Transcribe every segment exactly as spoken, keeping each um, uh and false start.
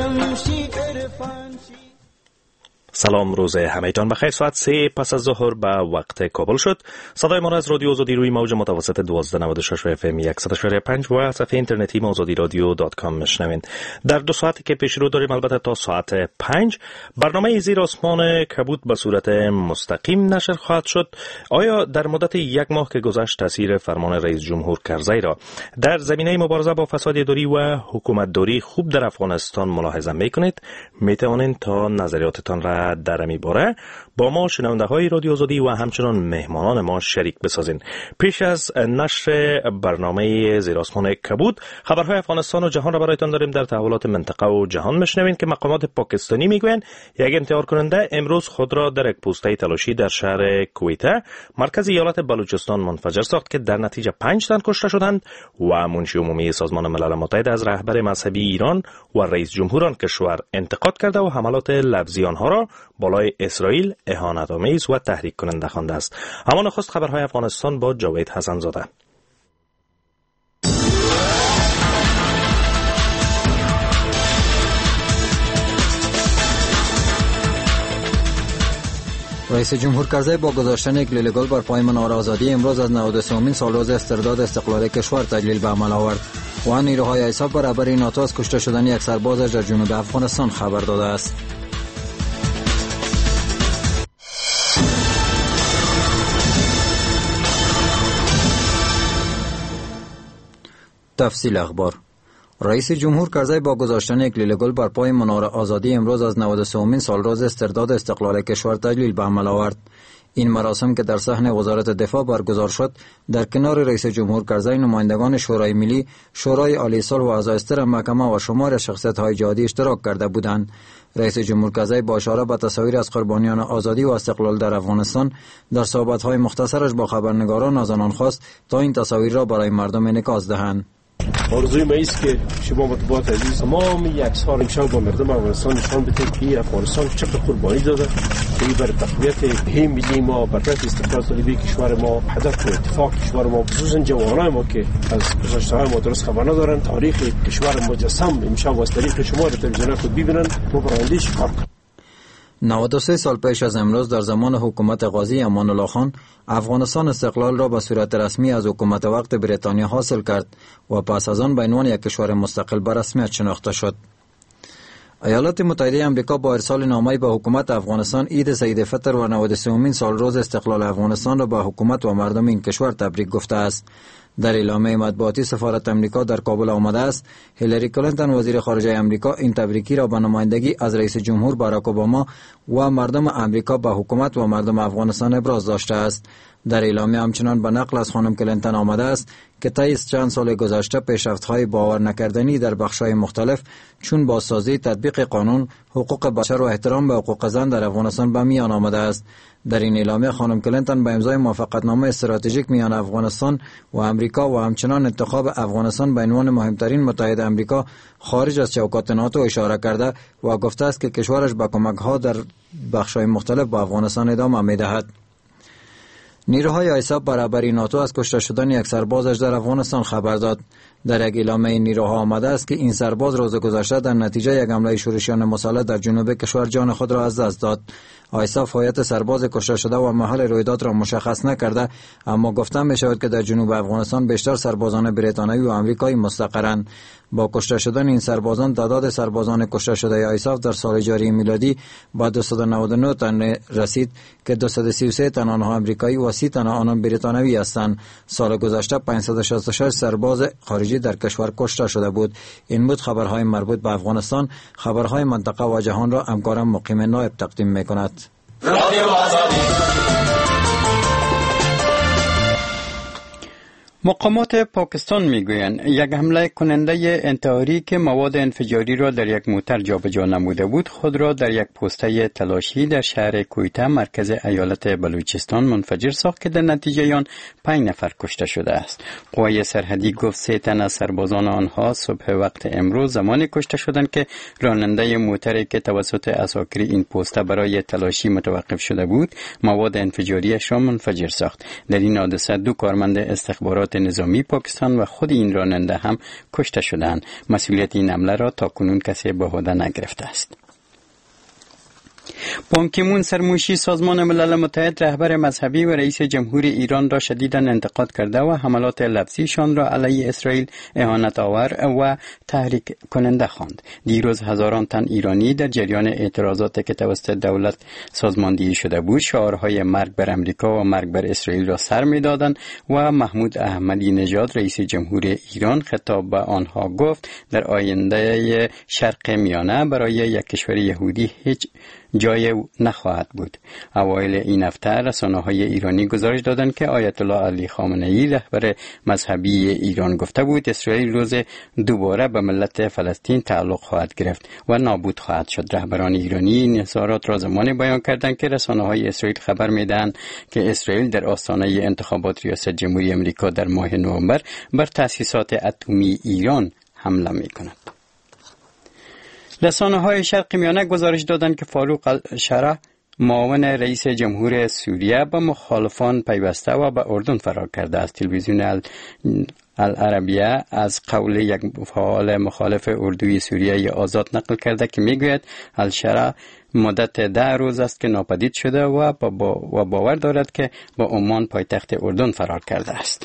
جمشید عرفان سلام، روز همه‌تان بخیر. ساعت سه پس از ظهر به وقت کابل شد. صدای ما را از رادیو آزادی روی موج متوسط دوازده و نود و شش و اف ام صد و شش و پنج و صفحه اینترنتی ما آزادی رادیو دات کام میشنوین. در دو ساعتی که پیش رو داریم، البته تا ساعت پنج، برنامه زیر آسمان کبود به صورت مستقیم نشر خواهد شد. آیا در مدت یک ماه که گذشت تاثیر فرمان رئیس جمهور کرزی را در زمینه مبارزه با فساد اداری و حکومت داری خوب در افغانستان ملاحظه میکنید؟ میتوانید تا نظریاتتان را در می باره با ما شنونده های رادیو آزادی و همچنان مهمانان ما شریک بسازین. پیش از نشر برنامه زیر آسمان کبود، خبرهای افغانستان و جهان را برایتان داریم. در تحولات منطقه و جهان میشنوین که مقامات پاکستانی میگویند یک انتحار کننده امروز خود را در یک پوسته تلاشی در شهر کویته، مرکز ایالت بلوچستان، منفجر ساخت که در نتیجه پنج تن کشته شدند و منشی عمومی سازمان ملل متحد از رهبر مذهبی ایران و رئیس جمهور آن کشور انتقاد کرده و حملات لفظی آنها را بالای اسرائیل اهانت‌آمیز و تحریک کننده خوانده است. اما نخست خبرهای افغانستان با جاوید حسن زاده. رئیس جمهور کرزی با گذاشتن یک لیل گل بر پای منار آزادی امروز از نود و سومین سالروز استرداد استقلال کشور تجلیل به عمل آورد و نیروهای ایساف برابر ناتو از کشته شدن یک سربازش در جنوب افغانستان خبر داده است. تفصیل اخبار. رئیس جمهور کرزی با گذاشتن یک لیل گل بر پای منار آزادی امروز از نود و سومین سالروز استرداد استقلال کشور تجلیل به عمل آورد. این مراسم که در صحن وزارت دفاع برگزار شد، در کنار رئیس جمهور کرزی نمایندگان شورای ملی، شورای عالی صلح و عزایزتر محکمه و شمار شخصیت‌های جهادی اشتراک کرده بودند. رئیس جمهور کرزی با اشاره به تصاویر از قربانیان آزادی و استقلال در افغانستان در صحبت‌های مختصرش با خبرنگاران از آنان خواست تا این تصاویر را برای مردم انعکاس دهند. آرزوی ما است که شما مطبوعات عزیز تمام یک سال امشب با مردم افغانستان نشان بدهید که افغانستان چقدر قربانی داده که برای تقویت هم ملی ما، برای استقلال طلبی کشور ما، هدف و اتفاق کشور ما، خصوصا جوانای ما که از گذشته‌های ما درست خبر ندارن، تاریخ کشور مجسم امشب از طریق شما در تلویزیون خود ببینن و برنده کار کنن. نود و سه سال پیش از امروز در زمان حکومت قاضی امان الله خان، افغانستان استقلال را به صورت رسمی از حکومت وقت بریتانیا حاصل کرد و پس از آن به عنوان یک کشور مستقل به رسمیت شناخته شد. ایالات متحده آمریکا با ارسال نامه‌ای به حکومت افغانستان عید سعید فطر و نود و سومین سالروز استقلال افغانستان را به حکومت و مردم این کشور تبریک گفته است. در اعلامیه مطبوعاتی سفارت امریکا در کابل آمده است هیلاری کلینتون وزیر خارجه امریکا این تبریکی را به نمایندگی از رئیس جمهور باراک اوباما و مردم امریکا به حکومت و مردم افغانستان ابراز داشته است. در اعلامیه همچنان به نقل از خانم کلینتون آمده است که طی چند سال گذشته پیشرفت‌های باور نکردنی در بخش‌های مختلف چون بازسازی، تطبیق قانون، حقوق بشر و احترام به حقوق زن در افغانستان به میان آمده است. در این اعلامیه خانم کلینتون به امضای موافقتنامه استراتژیک میان افغانستان و امریکا و همچنان انتخاب افغانستان به عنوان مهمترین متحد امریکا خارج از چوکات ناتو اشاره کرده و گفته است که کشورش با کمک‌ها در بخش‌های مختلف با افغانستان ادامه می‌دهد. نیروهای ایساف برابر ناتو از کشته شدن یک سربازش در افغانستان خبر داد. در یک اعلامیه نیروها آمده است که این سرباز روز گذشته در نتیجه یک حمله شورشیان مسلح در جنوب کشور جان خود را از دست داد. ایساف هویت سرباز کشته شده و محل رویداد را مشخص نکرده، اما گفته می شود که در جنوب افغانستان بیشتر سربازان بریتانیایی و آمریکایی مستقرند. با کشته شدن این سربازان تعداد سربازان کشته شده ایساف در سال جاری میلادی با دویست و نود و نه تن رسید که دویست و سی و سه تن آنها آمریکایی و سی تن آنان بریتانیایی هستند. سال گذشته پانصد و شصت و شش سرباز خارجی در کشور کشته شده بود. این بود خبرهای مربوط به افغانستان. خبرهای منطقه و جهان را همکارم مقیم نایب تقدیم می‌کند. مقامات پاکستان میگویند یک حمله کننده انتحاری که مواد انفجاری را در یک موتر جابجا نموده بود خود را در یک پوسته تلاشی در شهر کویته مرکز ایالت بلوچستان منفجر ساخت که در نتیجه آن پنج نفر کشته شده است. قوای سرحدی گفت سه تن از سربازان آنها صبح وقت امروز زمانی کشته شدند که راننده موتری که توسط عساکر این پوسته برای تلاشی متوقف شده بود مواد انفجاریش را منفجر ساخت. در این حادثه دو کارمند استخبارات تشکیلات نظامی پاکستان و خود این راننده هم کشته شدند. مسئولیت این حمله را تاکنون کسی به عهده نگرفته است. پان کی مون سرموشی سازمان ملل متحد رهبر مذهبی و رئیس جمهوری ایران را شدیداً انتقاد کرده و حملات لفظیشان را علیه اسرائیل اهانت آور و تحریک کننده خواند. دیروز هزاران تن ایرانی در جریان اعتراضات که توسط دولت سازماندهی شده بود شعارهای مرگ بر امریکا و مرگ بر اسرائیل را سر می‌دادند و محمود احمدی نژاد رئیس جمهوری ایران خطاب به آنها گفت در آینده شرق میانه برای یک کشور یهودی هیچ جای نخواهد بود. اوایل این هفته رسانه‌های ایرانی گزارش دادند که آیت الله علی خامنه‌ای رهبر مذهبی ایران گفته بود اسرائیل روز دوباره به ملت فلسطین تعلق خواهد گرفت و نابود خواهد شد. رهبران ایرانی این اظهارات را زمانی بیان کردند که رسانه‌های اسرائیل خبر می‌دهند که اسرائیل در آستانه انتخابات ریاست جمهوری آمریکا در ماه نوامبر بر تأسیسات اتمی ایران حمله می‌کند. رسانه‌های شرق میانه گزارش دادند که فاروق الشرع معاون رئیس جمهور سوریه به مخالفان پیوسته و به اردن فرار کرده است. تلویزیون العربیه از قول یک فعال مخالف اردوی سوریه آزاد نقل کرده که میگوید الشرع مدت ده روز است که ناپدید شده و با باور دارد که با عمان پایتخت اردن فرار کرده است.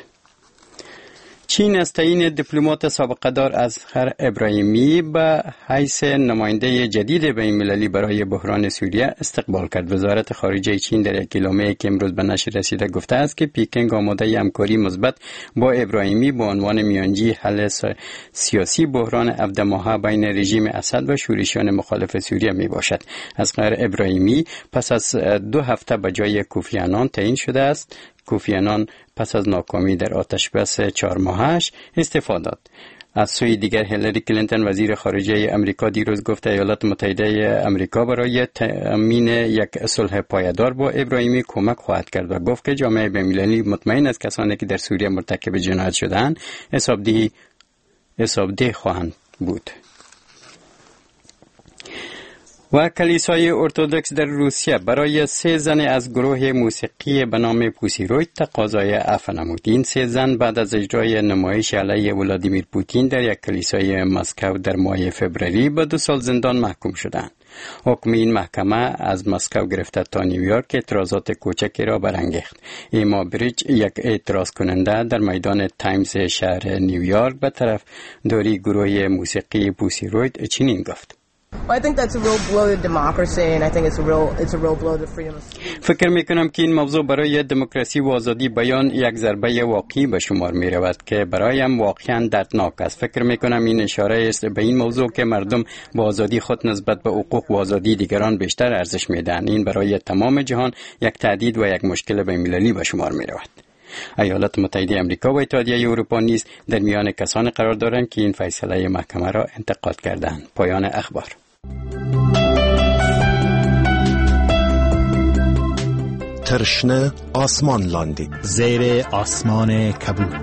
چین از تعیین دیپلمات سابقه دار اصغر ابراهیمی به حیث نماینده جدید بین‌المللی برای بحران سوریه استقبال کرد. وزارت خارجه چین در یک اعلامیه که امروز به نشر رسیده گفته است که پیکنگ آماده همکاری مثبت با ابراهیمی به عنوان میانجی حل سیاسی بحران هفده ماهه بین رژیم اسد و شورشیان مخالف سوریه می باشد. اصغر ابراهیمی پس از دو هفته به جای کوفی عنان تعیین شده است. کوفی عنان پس از ناکامی در آتشبس چهار ماهش استعفا داد. از سوی دیگر هیلاری کلینتون وزیر خارجه امریکا دیروز گفت ایالات متحده امریکا برای تامین یک صلح پایدار با ابراهیمی کمک خواهد کرد و گفت که جامعه بین‌المللی مطمئن است کسانی که در سوریه مرتکب جنایت شدند حسابدهی حسابده خواهند بود. و کلیسای ارتدوکس در روسیه برای سه زن از گروه موسیقی به نام پوسی روید تقاضای عفو نمود. این سه زن بعد از اجرای نمایش علیه ولادیمیر پوتین در یک کلیسای مسکو در ماه فوریه به دو سال زندان محکوم شدند. حکم این محکمه از مسکو گرفته تا نیویورک اعتراضات کوچکی را برانگیخت. ایما بریج یک اعتراض کننده در میدان تایمز شهر نیویورک به طرف داری گروه موسیقی پوسی روید چنین گفت: Well, I think that's a real blow to democracy, and I think it's a real it's a real blow to freedom of speech. فکر میکنم که این موضوع برای دموکراسی و آزادی بیان یک ضربه واقعی به شمار می رود که برایم واقعا دردناک است. فکر میکنم این اشاره است به این موضوع که مردم با آزادی خود نسبت به حقوق و آزادی دیگران بیشتر ارزش میدن. این برای تمام جهان یک تهدید و یک مشکل بین‌المللی به شمار می رود. ایالات متحده آمریکا و اتحادیه اروپا نیز در میان کسانی قرار دارند که این فیصله محکمه را انتقاد کردند. پایان اخبار. ترشنه آسمان لاندی زیر آسمان کبود.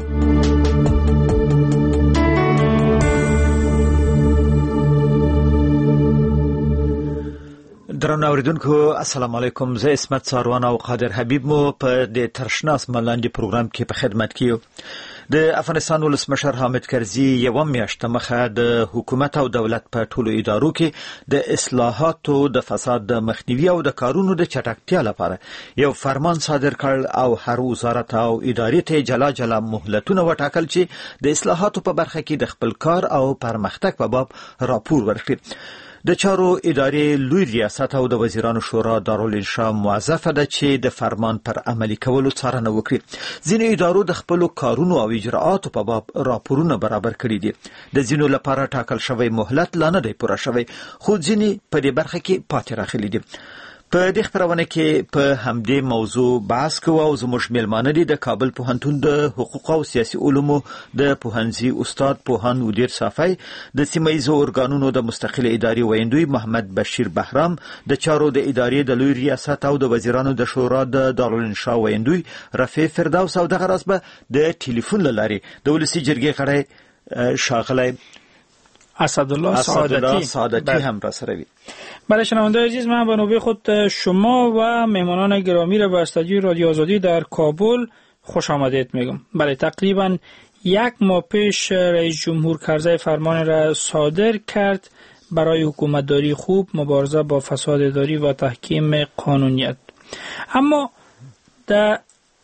درنو اوریدونکو السلام علیکم. زه اسمت ساروان او قادر حبیب مو په د ترشنه آسمان لاندی پروګرام کې په خدمت کې یو. د افغانستان ولسمشر حامد کرزي یو میاشت مخه د حکومت او دولت په ټولو ادارو کې د اصلاحاتو د فساد د مخنیوي او د کارونو د چټکتیا لپاره یو فرمان صادر کړ او هر وزارت او ادارې ته جلا جلا مهلتونه وټاکل چې د اصلاحاتو په برخه کې د خپل کار او پرمختګ په باب راپور ورکړي. د چارو ادارې لوی ریاست او د وزیرانو شورا دارالانشا موظفه ده چې د فرمان پر عملي کولو څارنه وکړي. ځینې ادارو د خپل کارونو او اجراءاتو په باب راپورونه برابر کړي دي. د ځینو لپاره ټاکل شوی مهلت لا نه دی پوره شوی، خو ځینې په دې برخه کې پاتې راغلي دي. په دې خبرونه کې په همدې موضوع بحث کوو او زموږ میلمانه دي د کابل پوهنتون د حقوق او سیاسي علومو د پوهنځي استاد پوهان ودیر صافی، د سیمایزو ارګانونو د مستقله ادارې ویندوی محمد بشیر بهرام، د چارو د ادارې د لوی ریاست او د وزیرانو د شورا د دارالانشا ویندوی رفیع فردوس او دغه راز به د ټلیفون لاري د ولسی جرګې غړی شاغلی اسدالله سعادتی سعادتی هم را سره وی. برای شنوندگان عزیز، من به نوبه خود شما و مهمانان گرامی را به استودیوی رادیو آزادی در کابل خوش آمدید میگم. بله، تقریبا یک ماه پیش رئیس جمهور کرزی فرمان را صادر کرد برای حکومتداری خوب، مبارزه با فساد اداری و تحکیم قانونیت. اما در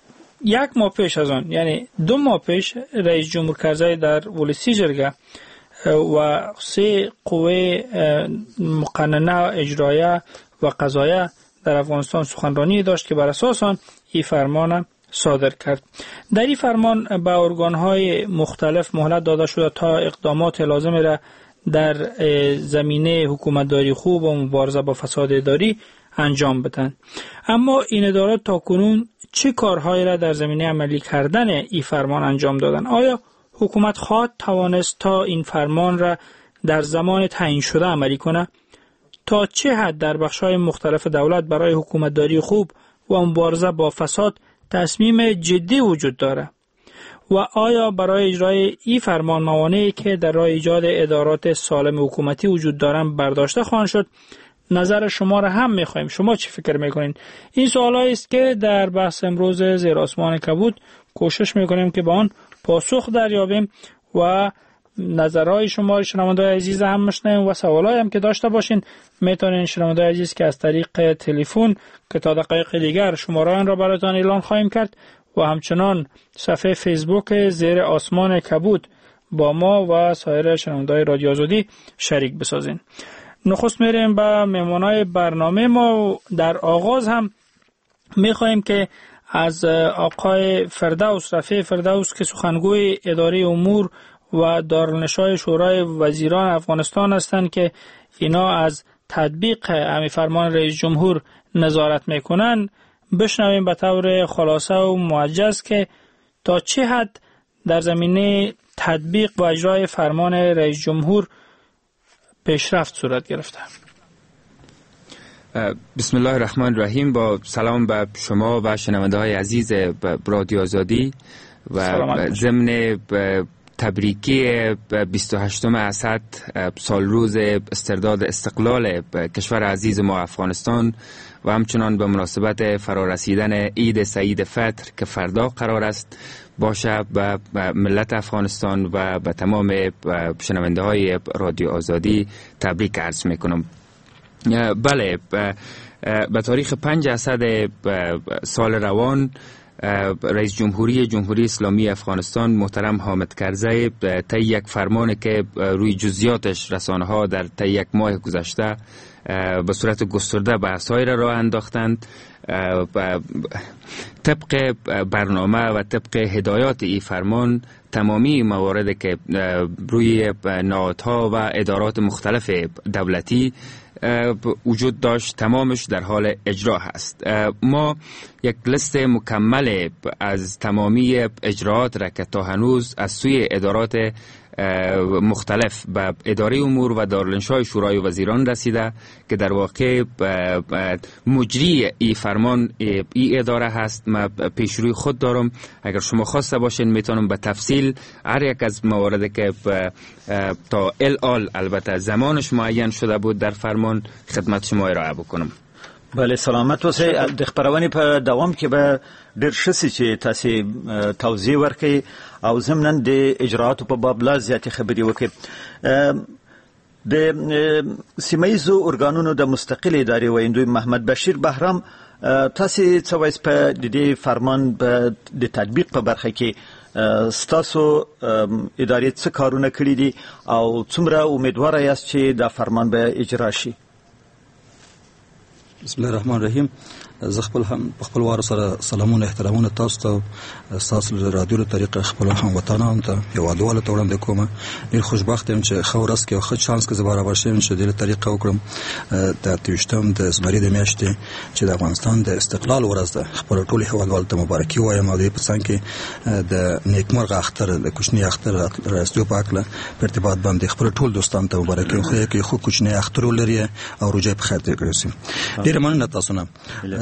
یک ماه پیش از آن، یعنی دو ماه پیش، رئیس جمهور کرزی در ولسی جرگه و سه قوه مقننه، اجرایه و قضایه در افغانستان سخنرانی داشت که بر اساس آن این فرمان صادر کرد. در این فرمان به ارگان‌های مختلف مهلت داده شده تا اقدامات لازم را در زمینه حکومتداری خوب و مبارزه با فساد اداری انجام بدن. اما این ادارات تاکنون چه کارهایی را در زمینه عملی کردن این فرمان انجام دادن؟ آیا حکومت خواهد توانست تا این فرمان را در زمان تعیین شده عملی کنه؟ تا چه حد در بخش‌های مختلف دولت برای حکومتداری خوب و مبارزه با فساد تصمیم جدی وجود داره؟ و آیا برای اجرای این فرمان موانعی که در راه ایجاد ادارات سالم حکومتی وجود دارند برداشته خواهند شد؟ نظر شما را هم می‌خوایم. شما چی فکر می‌کنین؟ این سوالایی است که در بحث امروز زیر آسمان کبود کوشش می‌کنیم که به آن پاسخ دریابیم و نظرهای شما شنونده‌های عزیز هم میشنویم و سوالایی هم که داشته باشین میتونین شنونده‌های عزیز که از طریق تلفن که تا دقایق دیگر شماره آن را براتون اعلان خواهیم کرد و همچنان صفحه فیسبوک زیر آسمان کبود با ما و سایر شنونده‌های رادیو آزادی شریک بسازین. نخست میریم به مهمانای برنامه ما. در آغاز هم میخواهیم که از آقای فردوس، رفیع فردوس که سخنگوی اداره امور و دارالنشای شورای وزیران افغانستان هستند که اینا از تطبیق همین فرمان رئیس جمهور نظارت میکنن، بشنویم به طور خلاصه و موجز که تا چه حد در زمینه تطبیق و اجرای فرمان رئیس جمهور پیشرفت صورت گرفته. بسم الله الرحمن الرحیم. با سلام به شما و شنونده های عزیز رادیو آزادی و ضمن تبریکی بیست و هشتم اسد سال روز استرداد استقلال کشور عزیز ما افغانستان و همچنان به مناسبت فرارسیدن عید سعید فطر که فردا قرار است باشه به ملت افغانستان و به تمام شنونده های رادیو آزادی تبریک عرض میکنم. بله، به تاریخ پنج اسد سال روان رئیس جمهوری جمهوری اسلامی افغانستان محترم حامد کرزی طی یک فرمانی که روی جزئیاتش رسانه ها در طی یک ماه گذشته به صورت گسترده بحث‌هایی را راه انداختند، طبق برنامه و طبق هدایات این فرمان تمامی مواردی که روی نهادها و ادارات مختلف دولتی وجود داشت تمامش در حال اجرا هست. ما یک لیست مکمل از تمامی اجراات را که تا هنوز از سوی ادارات مختلف به اداره امور و دارالانشای شورای وزیران رسیده که در واقع مجری ای فرمان ای اداره هست. من پیشروی خود دارم، اگر شما خواسته باشین میتونم به تفصیل هر یک از مواردی که تا الان البته زمانش معین شده بود در فرمان خدمت شما ارائه بکنم. بله، سلامت اوسئ. د خبرونې په دوام کې به ډېر ښه سي چې تاسې توضیح ورکړئ او ضمناً د اجرااتو په باب لا زیاتې خبرې وکړئ. د سیمه ییزو ارګانونو د مستقل ادارې ویندوی محمد بشیر بهرام، تاسې څه وایئ په د دې فرمان د تطبیق په برخه کې ستاسو ادارې څه کارونه کړي دي او څومره امیدواره یاست چې دا فرمان به اجرا شي؟ بسم الله الرحمن الرحیم. زه خپل هم خپل واره سره سلامونه احترامونه تاسو ته تاسو له رادیو طریقه خپل هم وطنانو ته یو ډول ته وړاندې کوم. ډیر خوشبخت یم چې خورس کې خو چانس کې زبر برابر شوم چې د طریقه وکړم د تیشتم د زمری د میاشتې چې د افغانستان د استقلال ورځ ده. خپل ټول هیوادوالو ته مبارکي وایم او د پسند کې د نیکمرغ اختر د کوچنی اختر راستو پاکله په ارتباط باندې خپل ټول دوستان ته مبارکي خو کې خو کوچنی اختر لري او روزه په خیر تیر کړئ. ډیر مننه تاسو نه.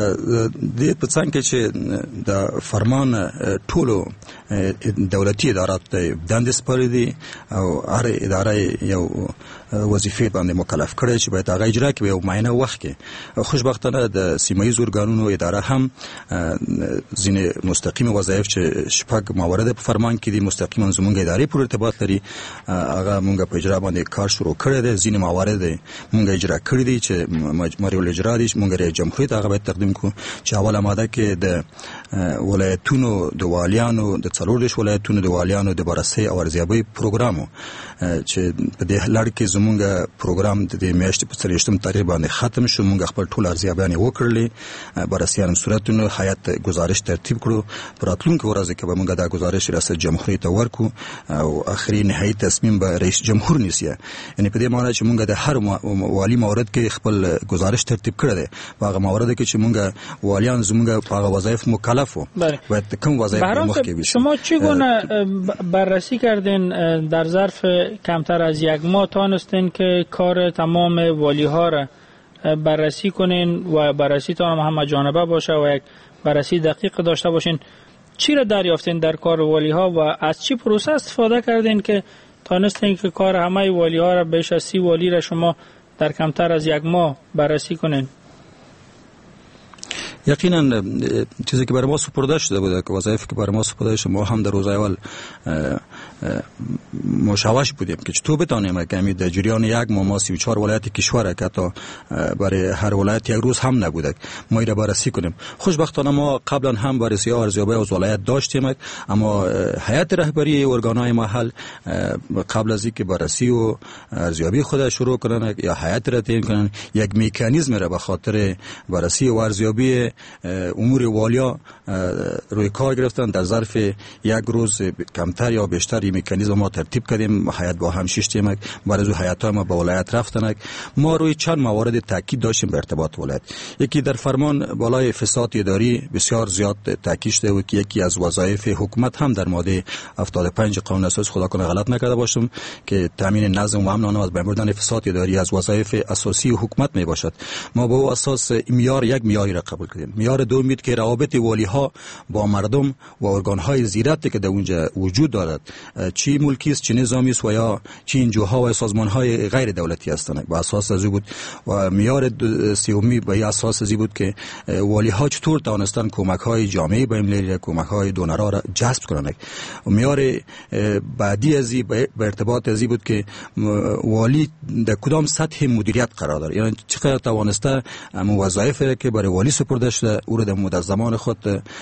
د په څنګه چې د فرمان ټولو دولتي ادارات دندې سپارلي دي او هر اداره یو وظیفې باندې مکلف کړي چې باید هغه اجرا کړي او معینه وخت کې. خوشبختانه د سیمایي ارګانونو اداره هم ځینې مستقیم وظایف چې شپږ موارد په فرمان کې دي مستقیما زموږ ادارې پورې ارتباط لري هغه موږ په اجرا باندې کار شروع کړی دی. ځینې موارد موږ اجرا کړی دي چې مجموعي الاجرا دي موږ رئیس جمهوریت هغه باید تقدیم کړو چې اوله ماده کې د ولایتونو د والیانو د څلور ولایتونو د والیانو د بررسي او ارزیابي پروګرام چې په دې لړ کې زموږ پروګرام د میاشتې په څلوېښتم تاریخ باندې ختم شو. موږ خپل ټول ارزیابیانې وکړلې بررسیان صورتونو هیئت گزارش ترتیب کړو. په راتلونکو ورځو کې به موږ دا گزارش ریاست جمهوریت ته ورکړو او اخري نهایي تصمیم به رئیس جمهور نیسي. یعنی په دې معنی چې موږ د هر والی مورد کې خپل گزارش ترتیب کړی دی. په هغه مورد کې چې موږ والیان زموږ په هغه وظایف مکلف وو باید کوم وظایف مخکې وي. شما چگونه بررسی کردین در ظرف کمتر از یک ماه تانستین که کار تمام والی ها را بررسی کنین و بررسی تان هم جانبه باشه و یک بررسی دقیق داشته باشین؟ چی را دریافتین در کار والی ها و از چی پروسه استفاده کردین که تانستین که کار همه والی ها را بیش از سی والی را شما در کمتر از یک ماه بررسی کنین؟ یقینا چیزی که برای ما سپرده شده بوده که وظایفی که برای ما سپرده شده ما هم در روز اول مشوش بودیم که چطور بتانیم که همین در جریان یک ماه ما سی و چهار ولایت کشور که تا برای هر ولایت یک روز هم نبوده ما ایره بررسی کنیم. خوشبختانه ما قبلا هم بررسی ها ارزیابی از ولایت داشتیم اما هیئت رهبری ارگانهای محل قبل از اینکه بررسی و ارزیابی خود شروع کنن یا هیئت را تعیین کنن یک مکانیزم را به خاطر بررسی و ارزیابی امور والیا روی کار گرفتن. در ظرف یک روز کمتر یا بیشتر این مکانیزم ما ترتیب کردیم. هیئت با هم شش تیم برای هیئت‌ها ما با ولایت رفتن. ما روی چند موارد تاکید داشتیم به ارتباط ولایت. یکی در فرمان بالای فساد اداری بسیار زیاد تاکید شده و که یکی از وظایف حکومت هم در ماده هفتاد و پنج قانون اساسی خدا کنه غلط نکرده باشم که تامین نظم و امن و بمردن فساد اداری از وظایف اساسی حکومت می باشد. ما با اساس معیار یک معیاری را قبول کردیم. معیار دوم که روابط والی ها با مردم و ارگان های زیرت که در اونجا وجود دارد چی ملکی است چی نظامی است و یا چی انجوها و سازمان های غیر دولتی هستند با اساس از بود. و معیار سومی به اساس از بود که والی ها چطور توانستن کمک های جامعه به ملی کمک های دونرها را جذب کنند. و معیار بعدی از به ارتباط از بود که والی در کدام سطح مدیریت قرار دارد یعنی چقدر توانسته وظایفی که برای والی سپرده شده او را در مدت زمان خود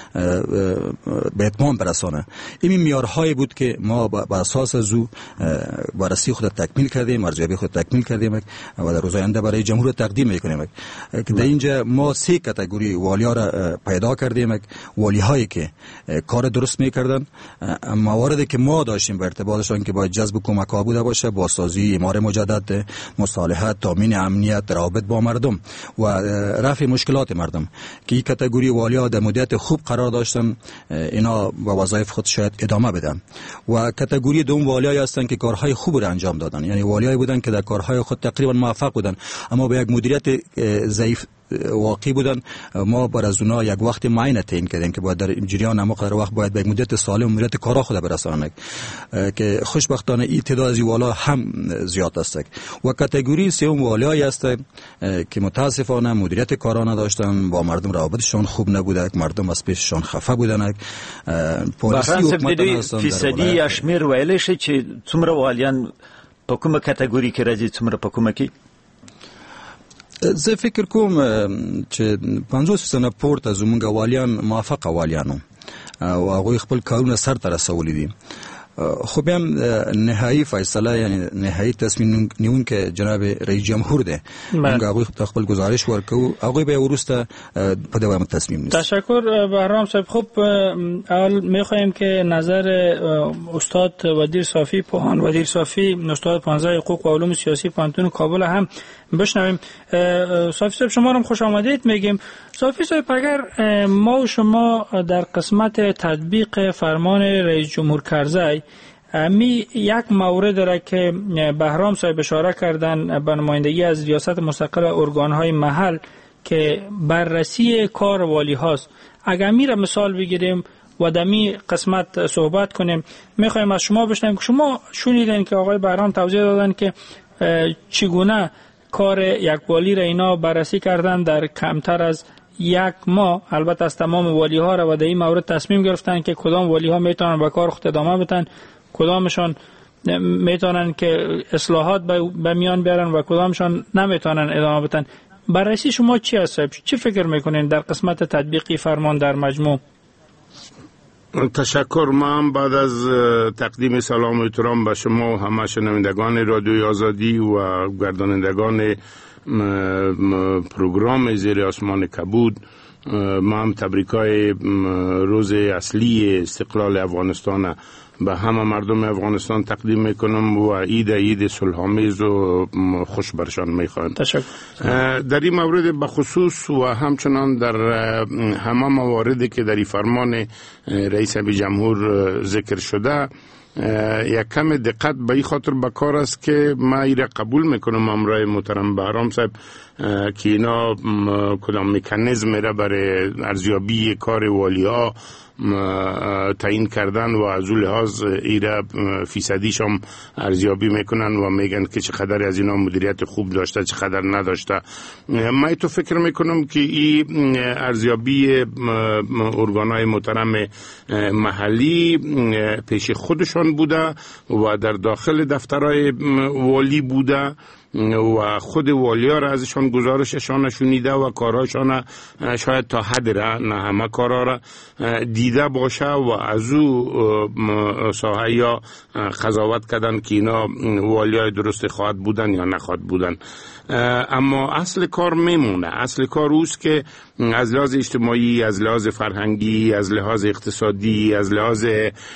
به اتمام برسانه. این معیارهایی بود که ما بر اساس از او بررسی خود تکمیل کردیم ارزیابی خود تکمیل کردیم و در روز آینده برای جمهور تقدیم میکنیم. که در اینجا ما سه کاتگوری والیا را پیدا کردیم. والی هایی که کار درست میکردن مواردی که ما داشتیم به ارتباطشان که باید جذب کمک ها بوده باشه بازسازی اعمار مجدد مصالحت تامین امنیت روابط با مردم و رفع مشکلات مردم که این کاتگوری والیا در مدت خوب قرار داشتن اینا با وظایف خود شاید ادامه بدن. و کاتگوری دوم والیایی هستند که کارهای خوب را انجام دادن یعنی والیایی بودن که در کارهای خود تقریبا موفق بودن اما به یک مدیریت ضعیف واقعی بودن. ما بر از اونا یک وقت معین تعیین کردیم که باید در جریان اما قدر وقت باید به مدت سالم مدت کارا خود برسانند که خوشبختانه این تعداد از والا هم زیاد است. و کاتگوری سوم والیایی است که متاسفانه مدیریت کارا نداشتن با مردم روابطشون خوب نبوده مردم از پیششون خفه بودن. پالیسی حکومت هستند فیصدی اشمیر ویلش چې څومره والیان په کومه کاتګوري کې راځي څومره په کومه کې زه فکر کوم چې پنځوس سنه پورته زموږ والیان موافق والیانو او هغوی خپل کارونه سر ته رسولي دي. خو بیا نهایی فیصله یعنی نهایی تصمیم نیونکي جناب رئیس جمهور ده موږ هغوی ته خپل گزارش ورکو هغوی به ورسته په دوام تصمیم نیسي. تشکر بهرام صاحب. خب اول میخوایم که نظر استاد ودیر صافی پوهان ودیر صافی استاد پانزده حقوق و علوم سیاسی پانتون کابل هم بشنویم. صافی صاحب شما رو خوش آمدید میگیم. صافی صاحب اگر ما و شما در قسمت تطبیق فرمان رئیس جمهور کرزی می یک مورد را که بهرام صاحب اشاره کردن به نمایندگی از ریاست مستقل ارگان‌های محل که بررسی کار والی هاست. اگر میره مثال بگیریم و دمی قسمت صحبت کنیم، میخوایم از شما بشنویم که شما شنیدین که آقای بهرام توضیح دادن که چگونه کار یک والی را اینا بررسی کردن در کمتر از یک ماه. البته از تمام والی ها را و در این مورد تصمیم گرفتن که کدام والی ها میتونن به کار خود ادامه بدن، کدامشان میتونن که اصلاحات به میان بیارن و کدامشان نمیتونن ادامه بدن. بررسی شما چی است؟ چی فکر میکنین در قسمت تطبیقی فرمان در مجموع؟ تشکر. من بعد از تقدیم سلام و احترام به شما و همه شنوندگان رادیوی آزادی و گردانندگان پروگرام زیر آسمان کبود، من تبریکای روز اصلی استقلال افغانستان به همه مردم افغانستان تقدیم میکنم و عید عید صلح‌آمیز و خوش برشان میخوام. تشکر. در این مورد به خصوص و همچنان در همه مواردی که در فرمان رئیس جمهور ذکر شده، یک کم دقت به این خاطر بکار است که ما ایره قبول میکنم امرای محترم بهرام صاحب که اینا کدام مکانیزم را برای ارزیابی کار والی ها تعیین کردن و از اون لحاظ ایره فیصدیش هم ارزیابی میکنن و میگن که چقدر از اینا مدیریت خوب داشته چقدر نداشته. من تو فکر میکنم که این ارزیابی ارگانهای محترم محلی پیش خودشان بوده و در داخل دفترهای والی بوده و خود والیا را ازشان گزارششان شنیده و کارهاشان شاید تا حد را نه همه کارها را دیده باشه و از او ساحه یا قضاوت کردن که اینا والیای درست خواهد بودن یا نخواهد بودن. اما اصل کار میمونه. اصل کار اوست که از لحاظ اجتماعی، از لحاظ فرهنگی، از لحاظ اقتصادی، از لحاظ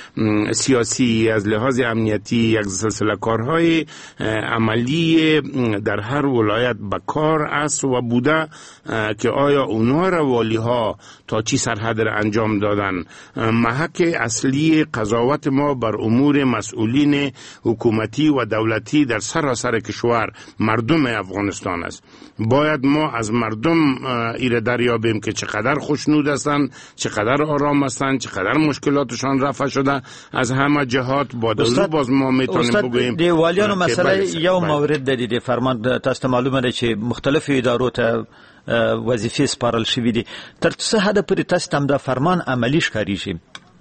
سیاسی، از لحاظ امنیتی یک سلسله کارهای عملی در هر ولایت به کار است و بوده که آیا اونها را والی ها تا چی سرحد را انجام دادن. محک اصلی قضاوت ما بر امور مسئولین حکومتی و دولتی در سراسر کشور مردم افغانستان است. باید ما از مردم ایره دریابیم که چقدر خوشنود هستند، چقدر آرام هستند، چقدر مشکلاتشان رفع شده از همه جهات. با دلو باز ما میتونیم بگوییم دی والیانو مسئله یو مورد د دې فرمان تاسو معلومه ده چې مختلف ادارو ته وظیفې سپارل شوې دي. تر څه حد پورې تاسو تم د فرمان عملی ښکاریږي؟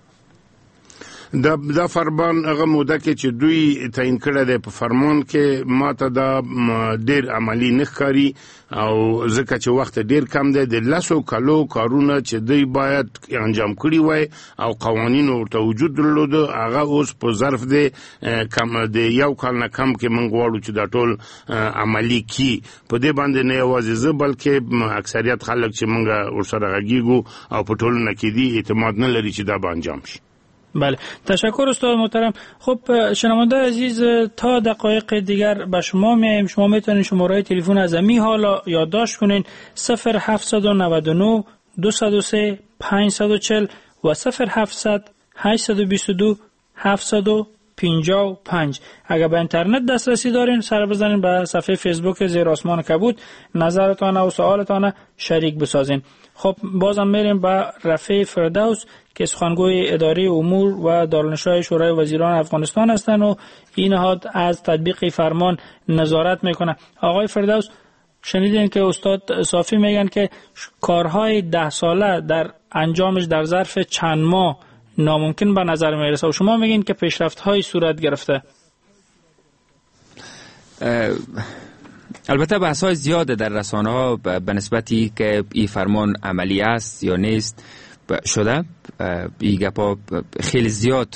دا دا فرمان هغه موده کې چې دوی تعیین کړی دی په فرمان کې ماته دا ډیر عملی نه ښکاري او ځکه چې وخت ډیر کم دی. د لسو کالو کارونه چې دوی باید انجام کړي وای او قوانین ورته وجود درلوده هغه اوس په ظرف دی کم دی یو کال نه کم کې موږ غواړو چې دا ټول عملی کی. په دې باندې نه یوازې زه بلکې اکثریت خلک چې موږ ورسره غږیږو او په ټولنه کې دي اعتماد نه لري چې دا به انجام شي. بله، تشکر استاد محترم. خب شنونده عزیز، تا دقایق دیگر به شما میایم. شما میتونید شماره تلفن از امی حالا یادداشت کنین: صفر هفتصد و نود و نه دویست و سه پانصد و چهل و صفر هفتصد هشتصد و بیست و دو هفتصد و پنجاه و پنج. اگر به اینترنت دسترسی دارین سر بزنین به صفحه فیسبوک زیر آسمان کبود، نظرتان و سوالتان شریک بسازین. خب بازم میریم به رفیع فردوس که سخنگوی اداره امور و دارالنشای شورای وزیران افغانستان هستند و این نهاد از تطبیق فرمان نظارت میکنه. آقای فردوس، شنیدین که استاد صافی میگن که کارهای ده ساله در انجامش در ظرف چند ماه ناممکن به نظر میرسه و شما میگین که پیشرفت‌های صورت گرفته. البته بحث‌های زیاده در رسانه‌ها به نسبتی که این فرمان عملی است یا نیست شده. این گپا خیلی زیاد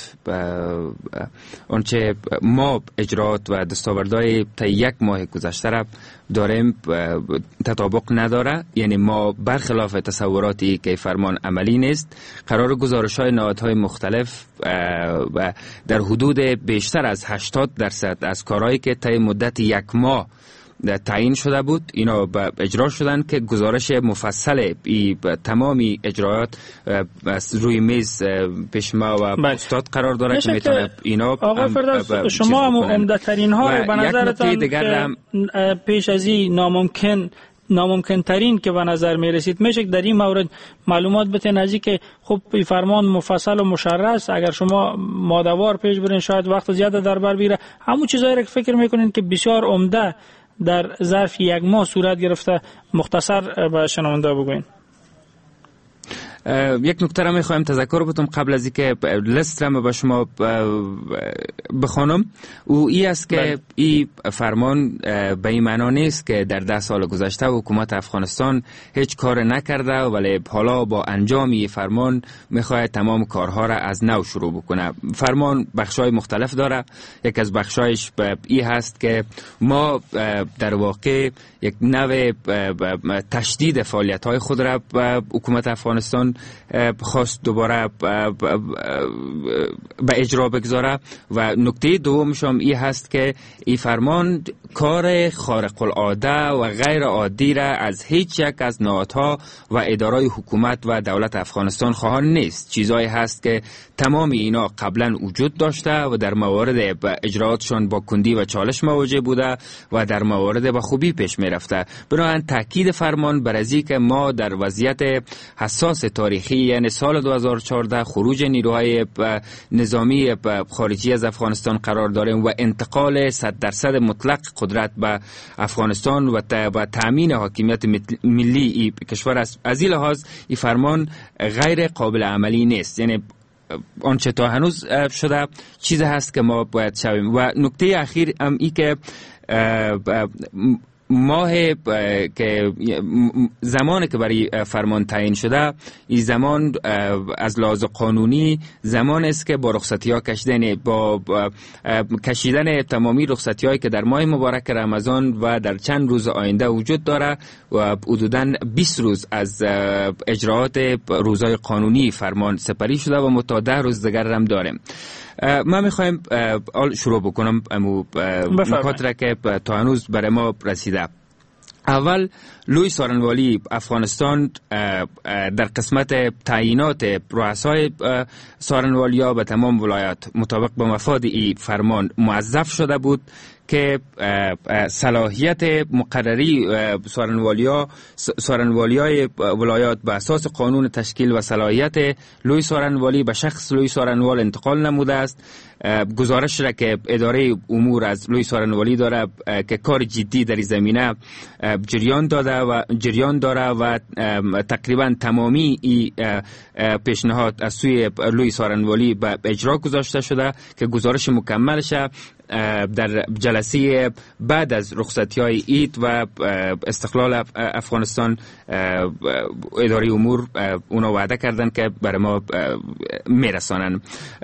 آنچه ما اجرات و دستاوردهای تا یک ماه گذشته را داریم تطابق نداره. یعنی ما برخلاف تصوراتی که فرمان عملی نیست، قرار گزارش‌های نهادهای مختلف در حدود بیشتر از هشتاد درصد از کارهایی که تا مدت یک ماه تعیین شده بود اینا اجرا شدن که گزارش مفصل تمامی اجرایات روی میز پیش ما و استاد قرار داره که میتونه اینا. آقای فردوس، شما هم عمده ترین ها رو به نظرتان که پیش از این ناممکن ناممکن ترین که به نظر می رسید. میشه در این مورد معلومات بتین از که خب فرمان مفصل و مشرح، اگر شما ماده‌وار پیش برین شاید وقت زیاده در بر بیره. همون چیزایی که فکر میکنین که بسیار عمده در ظرف یک ماه صورت گرفته مختصر به شنونده بگوین. یک نکته را میخوایم تذکر بدم قبل از اینکه لیست را به شما بخوانم. او ای است که این فرمان به این معنا نیست که در ده سال گذشته حکومت افغانستان هیچ کار نکرده ولی حالا با انجام این فرمان میخواهد تمام کارها را از نو شروع بکنه. فرمان بخشای مختلف داره. یک از بخشایش این هست که ما در واقع یک نوع تشدید فعالیت های خود را به حکومت افغانستان خواست دوباره به اجرا بگذاره و نکته دومش هم این هست که این فرمان کار خارق العاده و غیر عادی را از هیچ یک از نهادها و ادارای حکومت و دولت افغانستان خواهان نیست. چیزایی هست که تمام اینا قبلا وجود داشته و در موارد اجراتشان با کندی و چالش مواجه بوده و در موارد با خوبی پیش می رفته. بنابراین تاکید فرمان بر از که ما در وضعیت حساس تاریخی یعنی سال دو هزار و چهارده خروج نیروهای نظامی خارجی از افغانستان قرار داریم و انتقال صد درصد مطلق قدرت به افغانستان و تأمین حاکمیت ملی کشور است. از این لحاظ این فرمان غیر قابل عملی نیست. یعنی آنچه تا هنوز شده چیز هست که ما باید شویم. و نکته اخیر هم ای که ماه که زمانی که برای فرمان تعیین شده این زمان از لحاظ قانونی زمان است که با رخصتی ها کشیدن با کشیدن تمامی رخصتی هایی که در ماه مبارک رمضان و در چند روز آینده وجود داره و حدوداً بیست روز از اجراات روزهای قانونی فرمان سپری شده و متا ده روز دیگر هم داریم. ما میخوایم شروع بکنم امو نکات را که تا هنوز برای ما رسیده. اول لوی سارنوالی افغانستان در قسمت تعیینات رؤسای سارنوالیا به تمام ولایات مطابق به مفاد این فرمان موظف شده بود که صلاحیت مقرری سارنوالیا سارنوالیای ولایات به اساس قانون تشکیل و صلاحیت لوی سارنوالی به شخص لوی سارنوال انتقال نموده است. گزارش را که اداره امور از لوی سارنوالی داره که کار جدی در زمینه جریان داده و جریان داره و تقریبا تمامی این پیشنهاد از سوی لوی سارنوالی به اجرا گذاشته شده که گزارش مکملش در جلسه بعد از رخصتی های عید و استقلال افغانستان اداره امور اونا وعده کردن که برای ما میرسانن.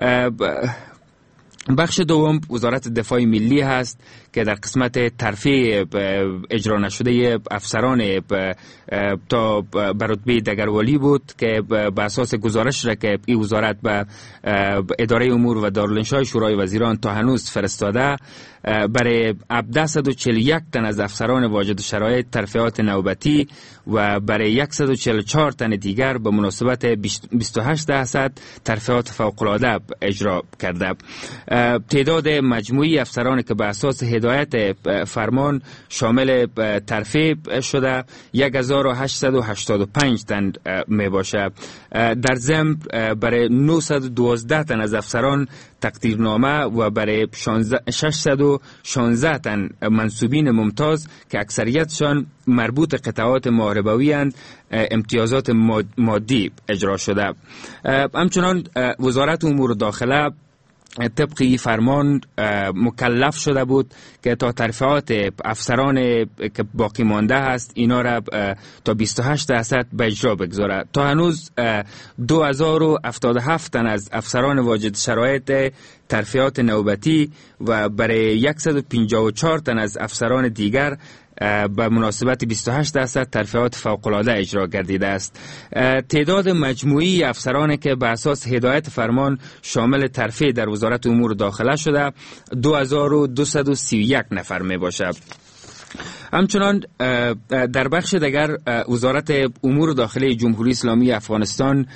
بخش دوم وزارت دفاع ملی هست که در قسمت ترفیع اجرا نشده افسران تا به رتبه دگروالی بود که به اساس گزارش را که این وزارت به اداره امور و دارالانشای شورای وزیران تا هنوز فرستاده برای صد و چهل و یک تن از افسران واجد شرایط ترفیعات نوبتی و برای صد و چهل و چهار تن دیگر به مناسبت بیست و هشت درصد ترفیعات فوق‌العاده اجرا کرده. تعداد مجموعی افسران که به اساس هدایت فرمان شامل ترفیع شده یک هزار و هشتصد و هشتاد و پنج تن می باشه. در ضمن برای نهصد و دوازده تن از افسران تقدیرنامه و برای ششصد و شانزده تن منصوبین ممتاز که اکثریتشان مربوط قطعات محاربوی اند امتیازات مادی اجرا شده. همچنان وزارت امور داخله طبق فرمان مکلف شده بود که تا ترفیعات افسران که باقی مانده هست اینا را تا بیست و هشت درصد به اجرا بگذاره. تا هنوز دو هزار و هفتاد و هفت تن از افسران واجد شرایط ترفیعات نوبتی و برای صد و پنجاه و چهار تن از افسران دیگر به مناسبت بیست و هشت درصد ترفیعات فوق‌العاده اجرا گردیده است. تعداد مجموعی افسران که به اساس هدایت فرمان شامل ترفیع در وزارت امور داخله شده دو هزار و دویست و سی و یک نفر می باشد. همچنان در بخش دیگر وزارت امور داخلی جمهوری اسلامی افغانستان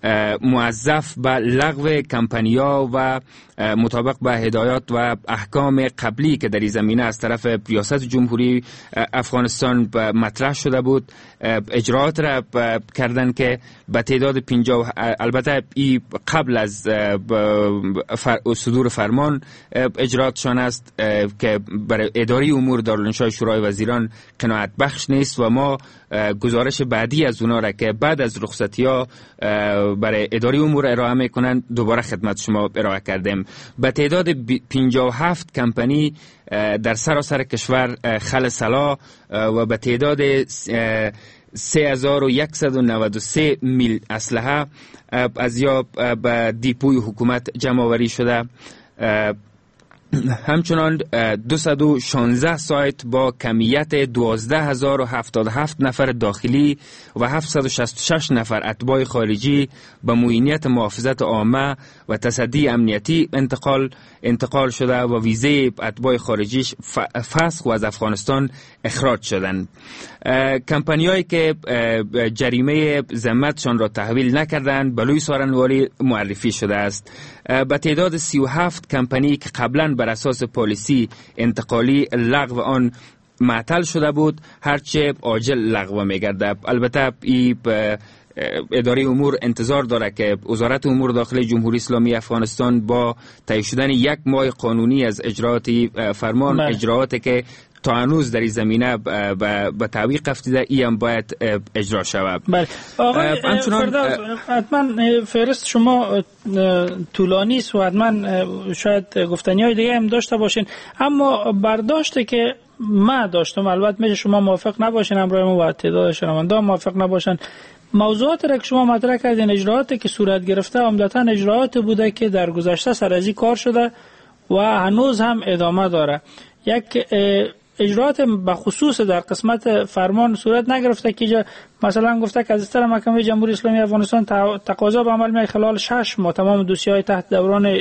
موظف به لغو کمپانی‌ها و مطابق به هدایات و احکام قبلی که در این زمینه از طرف ریاست جمهوری افغانستان مطرح شده بود اجراات را کردن که به تعداد پنجاه، البته ای قبل از صدور فرمان اجراتشان است که برای اداری امور دارالانشای شورای وزیران قناعت بخش نیست و ما گزارش بعدی از اونا را که بعد از رخصتی ها برای اداری امور ارائه میکنن دوباره خدمت شما ارائه کردیم. به تعداد پنجاه و هفت کمپانی در سراسر کشور خل سلا و به تعداد سه هزار و صد و نود و سه میل اسلحه از یا به دیپوی حکومت جمع آوری شده. همچنان دویست و شانزده سایت با کمیت دوازده هزار و هفتاد و هفت نفر داخلی و هفتصد و شصت و شش نفر اتباع خارجی به معینیت محافظت عامه و تصدی امنیتی انتقال انتقال شده و ویزه اتباع خارجیش فسخ و از افغانستان اخراج شدند. کمپانیایی که جریمه ذمتشان را تحویل نکردند بلوی سارنواری معرفی شده است. به تعداد سی و هفت کمپانی که قبلا بر اساس پالیسی انتقالی لغو آن معطل شده بود هرچه عاجل لغو می‌گردد. البته این اداره امور انتظار داره که وزارت امور داخلی جمهوری اسلامی افغانستان با طی شدن یک ماه قانونی از اجرات فرمان بله. اجرااتی که تا هنوز در این زمینه به تعویق افتاده ای هم باید اجرا شود. بله آقای فردوس حتما فهرست شما طولانی است و حتما شاید گفتنی های دیگه هم داشته باشین، اما برداشته که من داشتم، البته میشه شما موافق نباشین، همراه ما و تعداد شنونده موافق نباشن، موضوعات را که شما مطرح کردین اجرااتی که صورت گرفته عمدتاً اجراات بوده که در گذشته سر از این کار شده و هنوز هم ادامه داره. یک اجراات بخصوص در قسمت فرمان صورت نگرفته که مثلا گفته که از طرف محکمه جمهوری اسلامی افغانستان تقاضا به عمل می خلال شش ماه تمام دوسیه‌های تحت دوران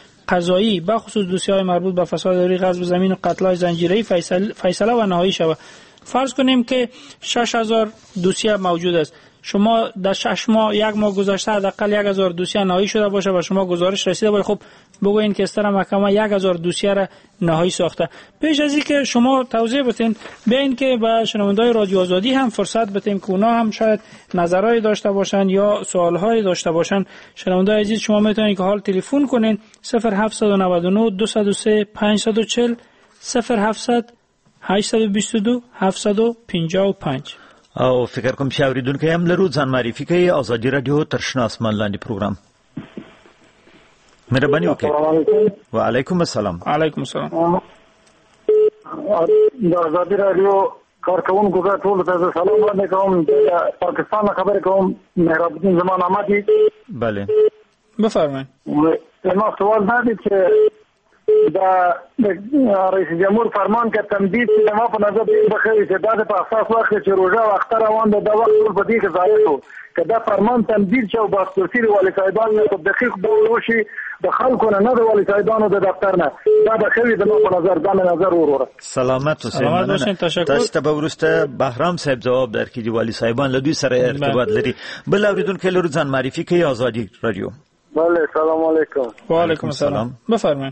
قضایی بخصوص دوسیه‌های مربوط به فساد اداری، غصب زمین و قتل‌های زنجیره‌ای فیصله, فیصله و نهایی شود. فرض کنیم که شش هزار دوسیه موجود است، شما در شش ماه یک ماه گذشته حداقل یک هزار دوسیه نهایی شده باشه و شما گزارش رسیده باشه، خب بگوین که استر محکمه یک هزار دوسیه را نهایی ساخته. پیش از اینکه شما توضیح بدین بیاین که به شنونده‌های رادیو آزادی هم فرصت بدیم که اونا هم شاید نظرایی داشته باشن یا سوالهایی داشته باشن. شنونده‌های عزیز شما میتونید که حال تلفن کنین صفر هفت نه نه دو صفر سه پنج چهار صفر صفر هفت هشت دو دو هفت پنج پنج. او فکر کوم چې اوریدونکو هم لرو ځان معرفي کوي. آزادي رادیو ترشنا اسمان لاندې پروګرام. مهرباني وکړئ. وعلیکم السلام. علیکم السلام. د آزادي رادیو کارکونکو ته ټول ته سلام باندې کوم. پاکستان خبر کوم. مهربان الدین زمان احمدی. بله. بفرمایید. ما سوال دادی که دا رئیس جمهور فرمان که تمدید چې ما په نظر دې بخیر چې دا په اساس وخت چې روزه وخت روان ده دا وخت ټول په دې کې ضایع شو که دا فرمان تمدید شو با تفسیر ولی صاحبان په دقیق ډول وشي د خلکو نه د ولی صاحبانو د دفتر نه دا بخیر د ما په نظر دا نظر وروره. سلامت اوسئ. تاسو ته به ورسته بهرام صاحب جواب درکړي دی. ولی صاحبان له دوی سره ارتباط لري. بل اوریدونکو لرو ځان معرفي کوي. آزادي رادیو. بله سلام علیکم. و علیکم السلام. بفرمایئ.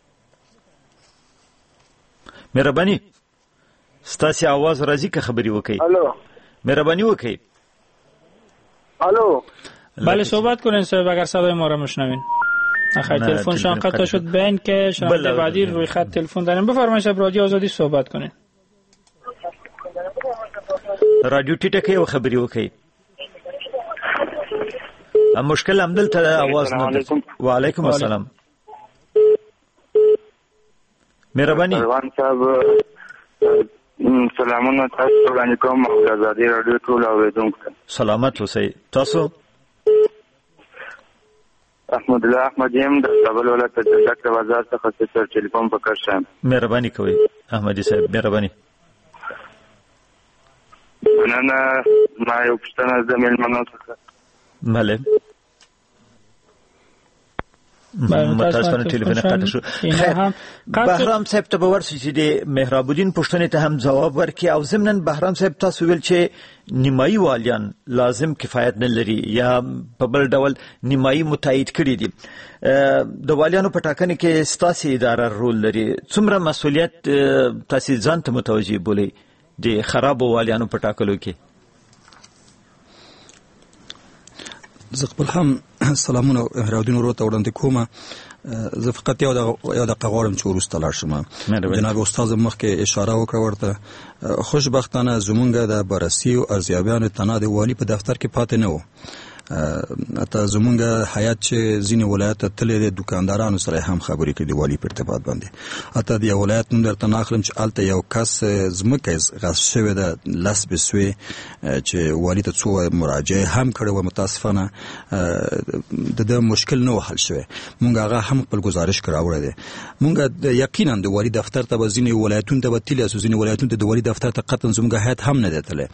مهرباني ستاسو आवाज راځي که خبري وکړي. الو مهرباني وکړي. الو بله صحبت کنین صاحب اگر صدای ما را میشنوین. آخر تلفن شان قطع شد بین که شنونده بعدی روی خط تلفن داریم. بفرمایید شب رادیو آزادی صحبت کنین. رادیو ټیټه کې او خبري وکړي. ام مشکل هم دلته आवाज نه ده. وعلیکم السلام. مهرباني روان صاحب سلامونه تاسو وړاندې کوم او آزادي رادیو ټول اوریدونکو سلامت اوسئ. تاسو احمد الله احمد یم د کابل ولایت د ډاکټر وزارت څخه سر ټلیفون پکړ شم. مهرباني کوئ احمدي صاحب. مهرباني. مننه. ما یو پوښتنه د میلمنو څخه. بله. متاسفانه تلفن قطع شو. خیر بهرام صاحب ته باور سي چې مهراب الدین پښتنې ته هم جواب ورکړي او ضمن بهرام صاحب تاسو ویل چې نیمایي والیان لازم کفایت نه لري یا په بل ډول نیمایي متایید کړي دي. د والیانو په ټاکنه کې ستاسو اداره رول لري، څومره مسؤلیت تاسو ځان ته متوجي بولئ د خراب والیانو په ټاکلو کې؟ زه خپل هم سلامونه راودین ورو ته وړاندې کوم. زه فقط یو د یو د قوارم چې ورسته لاړ شم. جناب استاد مخکې اشاره وکړه ورته. خوشبختانه زمونږ د بررسي او ارزیابیانو تنه د والی په دفتر کې پاتې نه و. اته زمونږ حیات چې ځینې ولایت ته تللی د دکاندارانو سره هم خبرې کړي د والی په ارتباط باندې. اته د یو ولایت نوم درته نه اخلم چې هلته یو کس ځمکه غصب شوې ده لس بسوې چې والی ته څو مراجعه هم کړې وه. متاسفانه د ده مشکل نه و حل شوی. مونږ هغه هم خپل ګزارش راوړی دی. مونږ یقینا د والی دفتر ته به ځینې ولایتونو ته به تللی یاستو، ځینې ولایتونو ته د والی دفتر ته قطعا زموږ هیات هم نه دی تللی،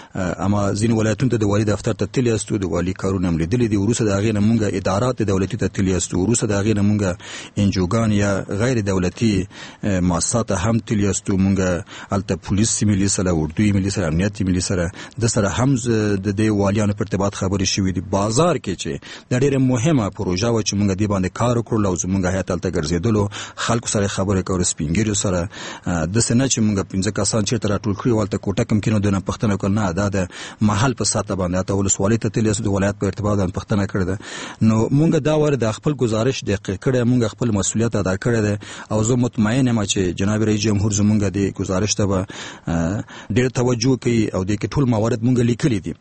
اما ځینې ولایتونو ته د والی دفتر ته تللی یاستو، د والی کارونه هم لیدلي دي. وروسته د هغې نه مونږ ادارات دولتي ته تللی یاستو، وروسته د هغې نه مونږ انجوګان یا غیر دولتي مؤسسات هم تللی یاستو. مونږ هلته پولیس ملي سره، اردوي ملي سره، امنیت ملي سره د سره هم د دې والیانو په ارتباط خبرې شوې دي. بازار کې چې د ډېره مهمه پروژه وه چې مونږ دې باندې کار وکړو او زمونږ هیات هلته ګرځېدلو، خلکو سره خبرې کولو، سپین ږیرو سره. داسې نه چې مونږ پنځه کسان چېرته راټول کړي وو هلته کوټه کم کېنو دونه پوښتنه وکړل، نه دا د محل په سطحه باندې هلته ولسوالۍ ته تللی یاستو د ولایت په ارتباط باندې پوښتنه کړې ده. نو مونږ دا وارې د خپل ګزارش دقیق کړی، مونږ خپل مسؤلیت ادا کړی دی او زه مطمئن یم چې جناب رئیس جمهور زمونږ د گزارش ته به ډېر توجه کوي او د کې ټول موارد مونږ لیکلي دي.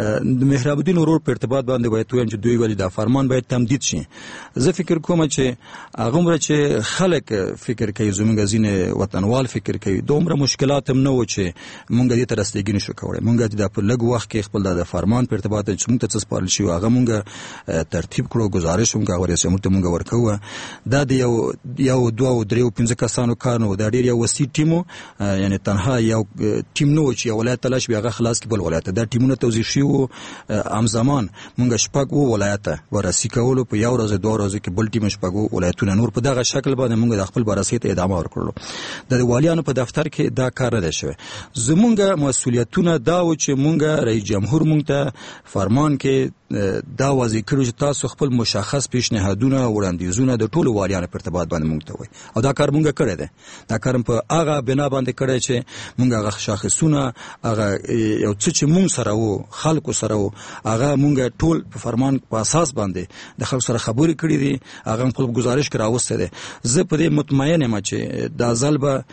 د مهراب الدین ورور په ارتباط باندې باید ووایم چې دوی ویلي دا فرمان باید تمدید شي. زه فکر کوم چې هغومره چې خلک فکر کوي، زمونږ ځینې وطنوال فکر کوي، دومره مشکلات هم نه و چې مونږ دې ته رسېدګي نشو کولی. مونږ د په لږ وخت کې خپل د فرمان په ارتباط چې مونږ ته څه سپارل شوي هغه مونږ ترتیب کړو، گزارش مونږ هغه رئیس جمهور ته مونږ ورکوو. دا د یو یو دوه درې او پنځه کسانو کار نه و، دا ډېر یو وسیع ټیم و. یعنې تنها یو ټیم نه و چې یو ولایت ته لاړ شي هغه خلاص کړي بل ولایت ته. دا ټیمونه توضیح شوي وو. همزمان مونږ شپږ اووه ولایت ته بررسي کولو، په یو ورځ دوه ورځو کې بل ټیم شپږ ولایتونه نور. په دغه شکل باندې مونږ د خپل بررسۍ ته ادامه ورکړلو. د والیانو په دفتر کې دا کار نه دی شوی. زمونږ مسؤلیتونه دا و چې مونږ رئیس جمهور مونږ ته فرمان کې دا واضح کړو چې تاسو خپل مشخص پیشنهادونه او وړاندیزونه د ټولو والیانو په ارتباط باندې مونږ ته وایي او دا کار مونږ کړی دی. دا کار په هغه بنا باندې کړی چې مونږ هغه شاخصونه، هغه یو څه چې مونږ سره وو، خلکو سره وو، هغه مونږ ټول په فرمان په اساس باندې د خلکو سره خبرې کړې دي، هغه خپل گزارش کې راوستی دی. زه په دې مطمئن یم چې دا ځل به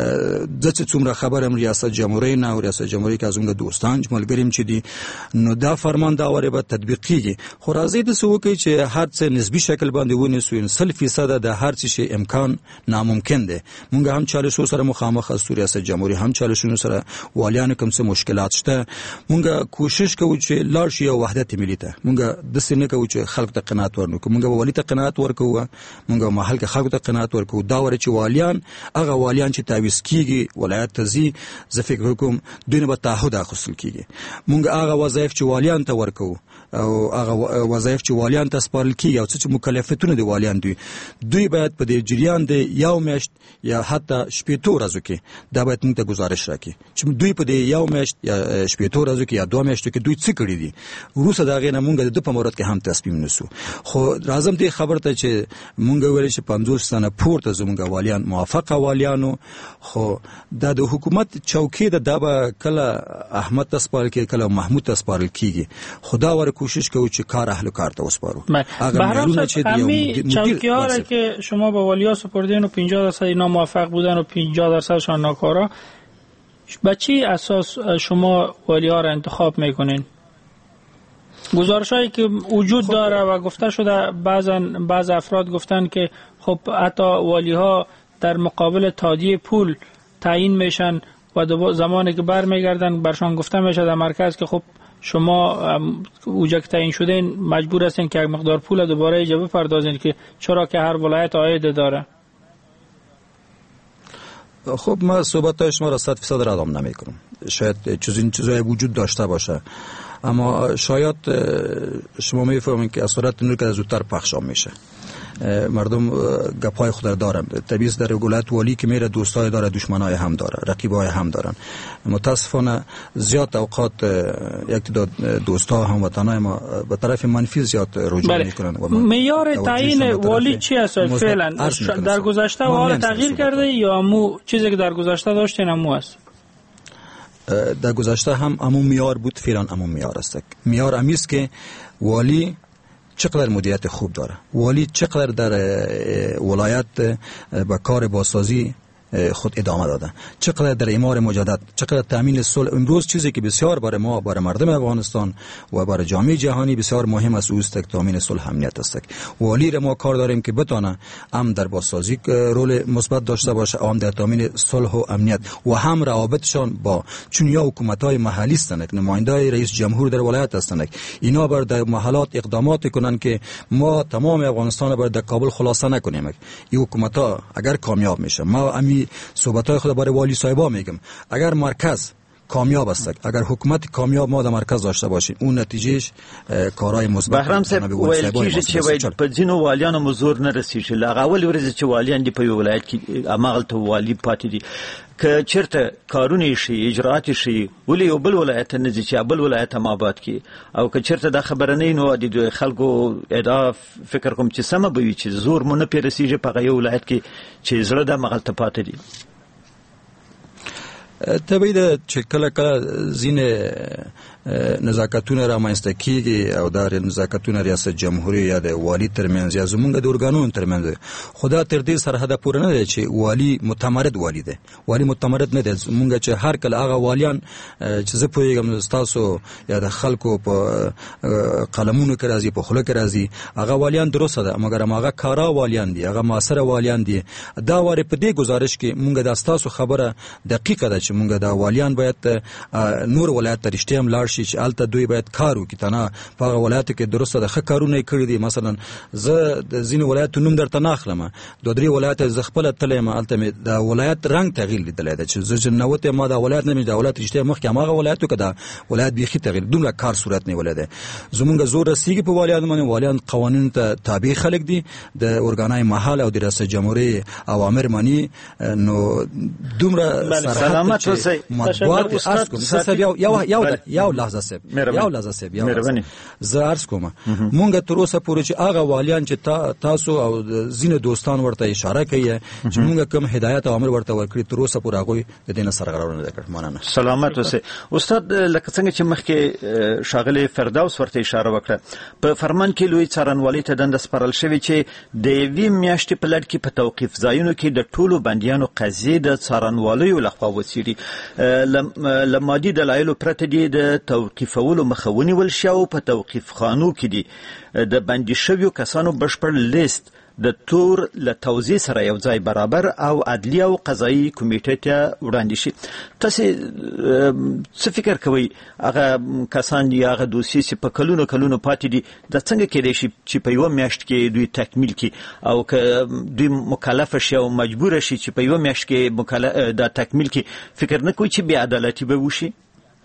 زه چې څومره خبر یم ریاست جمهوریې نه او ریاست جمهوریې کې زموږ دوستان ملګري چې دي، نو دا فرمان دا وارې به تطبیق کیږي. خو راځئ داسې وکړئ چې هر څه نسبي شکل باندې ونیسو. سل فیصده د هر څه شي امکان ناممکن دی. مونږ هم چالشو سره مخامخ یاستو، ریاست جمهوریې هم چالشونو سره، والیانو کوم څه مشکلات شته. مونږ کوشش کوو چې لاړ شو یو وحدت ملي ته. مونږ داسې نه کوو چې خلکو ته قناعت ورنکړو. مونږ به والي ته قناعت ورکوو، مونږ به محل کې خلکو ته قناعت ورکوو. دا وره چې والیان هغه والیان چې تعویض کیږي ولایت ته ځي، زه فکر کوم دوی نه به تعهد اخیستل کیږي. مونږ هغه وظایف چې والیان ته ورکوو او هغه وظایف چې والیان ته سپارل کیږي او څه چې مکلفیتونه دي والیان دوی دوی باید په دې جریان د یو میاشت یا حتی شپېتو ورځو کې دا باید موږ ته گزارش راکړي چې دوی په دې یو میاشت یا شپېتو ورځو کې یا دوه میاشتو کې دوی څه کړي دي. وروسته د هغې نه موږ د ده په مورد کې هم تصمیم نیسو. خو راځم دې خبر ته چې موږ ویلې چې پنځوس تنه پورته زموږ والیان موافقه والیانو، خو دا د حکومت چوکۍ ده، دا به کله احمد ته سپارل کېږي کله محمود ته سپارل کېږي. خو دا وره کوشش کوو چې کار اهل کار ته وسپارو. بهرام صاحب همین چوکی‌ها را که شما به والیا سپردین و پنجاه درصد اینا موافق بودن و پنجاه درصدشان ناکارا، به چی اساس شما والیا را انتخاب میکنین؟ گزارشایی که وجود داره و گفته شده بعضا بعض افراد گفتن که خب حتی والی‌ها در مقابل تادیه پول تعیین میشن و زمانی که برمیگردن برشان گفته میشه در مرکز که خب شما اوجا که تعیین شدین مجبور هستین که یک مقدار پول دوباره ایجا بپردازین که چرا که هر ولایت عاید داره. خب ما صحبت شما را صد فیصد را ادام نمی کنم. شاید چیزی چیزایی وجود داشته باشه، اما شاید شما میفهمین که اثرات نور که زودتر پخش میشه. مردم گپای خود دارن. طبیعی است در ولایت والی که میره دوستای داره، دشمنای هم داره، رقیبای هم دارن. متاسفانه زیاد اوقات یک تعداد دوستا هم وطنای ما به طرف منفی زیاد رجوع میکنن. معیار تعیین والی چی است فعلا؟ در گذشته حال تغییر کرده یا مو چیزی که در گذشته داشتین همو است؟ در گذشته هم همون معیار بود، فعلا همون معیار است. معیار امی است که والی چقدر مدیریت خوب داره، والی چقدر در ولایت به کار بازسازی خود ادامه داده، چقدر در اعمار مجدد، چقدر تامین صلح. امروز چیزی که بسیار برای ما، برای مردم افغانستان و برای جامعه جهانی بسیار مهم است، اوست تامین صلح امنیت است. والی را ما کار داریم که بتونه هم در بازسازی رول مثبت داشته باشه، هم در تامین صلح و امنیت و هم روابطشان با چون یا حکومت‌های محلی هستند، نمایندای رئیس جمهور در ولایت هستند، اینا بر در محلات اقدامات کنند که ما تمام افغانستان بر در کابل خلاصه نکنیم. این حکومت‌ها اگر کامیاب میشه، ما امی صحبت‌های خود برای والی صاحبا میگم، اگر مرکز کامیاب است، اگر حکومت کامیاب ما در مرکز داشته باشیم، اون نتیجهش کارهای مثبت. بهرام صاحب ویل کیږي چې وای په ځینو والیانو مزور نه رسیږي، لا اول ورځ چې والیان دی په ولایت کې امغلته والی پاتې دي، که چرته کارونه شي، اجرات شي، ولې یو بل ولایت نه ځي چې بل ولایت هم آباد کی، او که چرته دا خبره نه نو د خلکو ادا فکر کوم چې سم به وي چې زور مونږ نه پیرسیږي په یو ولایت کې چې زړه د مغلته پاتې دي. طبیعي ده چې کله کله ځینې نزاکتونه رامنځته کیږي او دا نزاکتونه ریاست جمهوریت یا د والی ترمنځ یا زمونږ د ارګانونو ترمنځ، خدا تر دې سرحده پورې نه دی چې والی متمرد والی دی. والی متمرد نه دی. مونږ چې هر کله هغه والیان چې زه پوهیږم تاسو یا د خلکو په قلمونو کې راځي، په خوله کې راځي، هغه والیان درسته ده، مګر هغه کارا والیان دي، هغه معاصر والیان دي. دا واره په دې گزارش کې مونږ د تاسو خبره دقیقه ده چې مونږ د والیان باید نور ولایت ته رښتیا هم لاړ شي چې الته دوی باید کار وکړي، تنه په هغه ولایتو کې درسته د ښه کارونه یې کړي دي. مثلا زه د ځینو ولایتو نوم درته نه اخلم، دوه درې ولایت زه خپله تللی یم، هلته مې د ولایت رنګ تغییر لیدلی ده چې زه چې ننوتی یم ما دا ولایت نه مې دا ولایت رښتیا مخکې هماغه ولایت و که دا ولایت بیخي تغییر دومره کار صورت نیولی دی. زمونږ زور رسیږي په والیانو باندې. والیان قوانینو ته تابع خلک دي، د ارګانای محل او د ریاست جمهوریت اوامر مني، نو دومره سلامت اوسئ. مطبوعات عرض کوم زه یو یو یو یو لحظه سیب یو لحظه سیب یو زه عرض کوم مونږ تر اوسه پورې چې هغه والیان چې تاسو او ځینې دوستان ورته اشاره کوي چې مونږ کوم هدایت او امر ورته ورکړي، تر اوسه پورې هغه د دې نه سرغړونه نه کړ. مننه. سلامت اوسئ. استاد لکه څنګه چې مخکې شاغلی فردوس ورته اشاره وکړه، په فرمان کې لوی څارنوالۍ ته دنده سپارل شوې چې د یوې میاشتې په لړ کې په توقیف ځایونو کې د ټولو بندیانو قضیې د څارنوالیو لخوا وڅیړي. له مادي دلایلو پرته دي د توقیفولو مخه ونیول شي او په توقیف خانو کې دي د بندي شویو کسانو بشپړ لیست د تور له توزیع سره یو ځای برابر او عدلی او قضایي کمیټې ته وړاندې شي. تاسو څه فکر کوئ هغه کسان دي، هغه دوسیې چې په کلونو کلونو پاتې دي، د څنګه کېدای شي چې په یوه میاشت کې دوی تکمیل کړي، او که دوی مکلف شي او مجبور شي چې په یوه میاشت کې دا تکمیل کړي، فکر نه کوئ چې بې عدالتي به وشي؟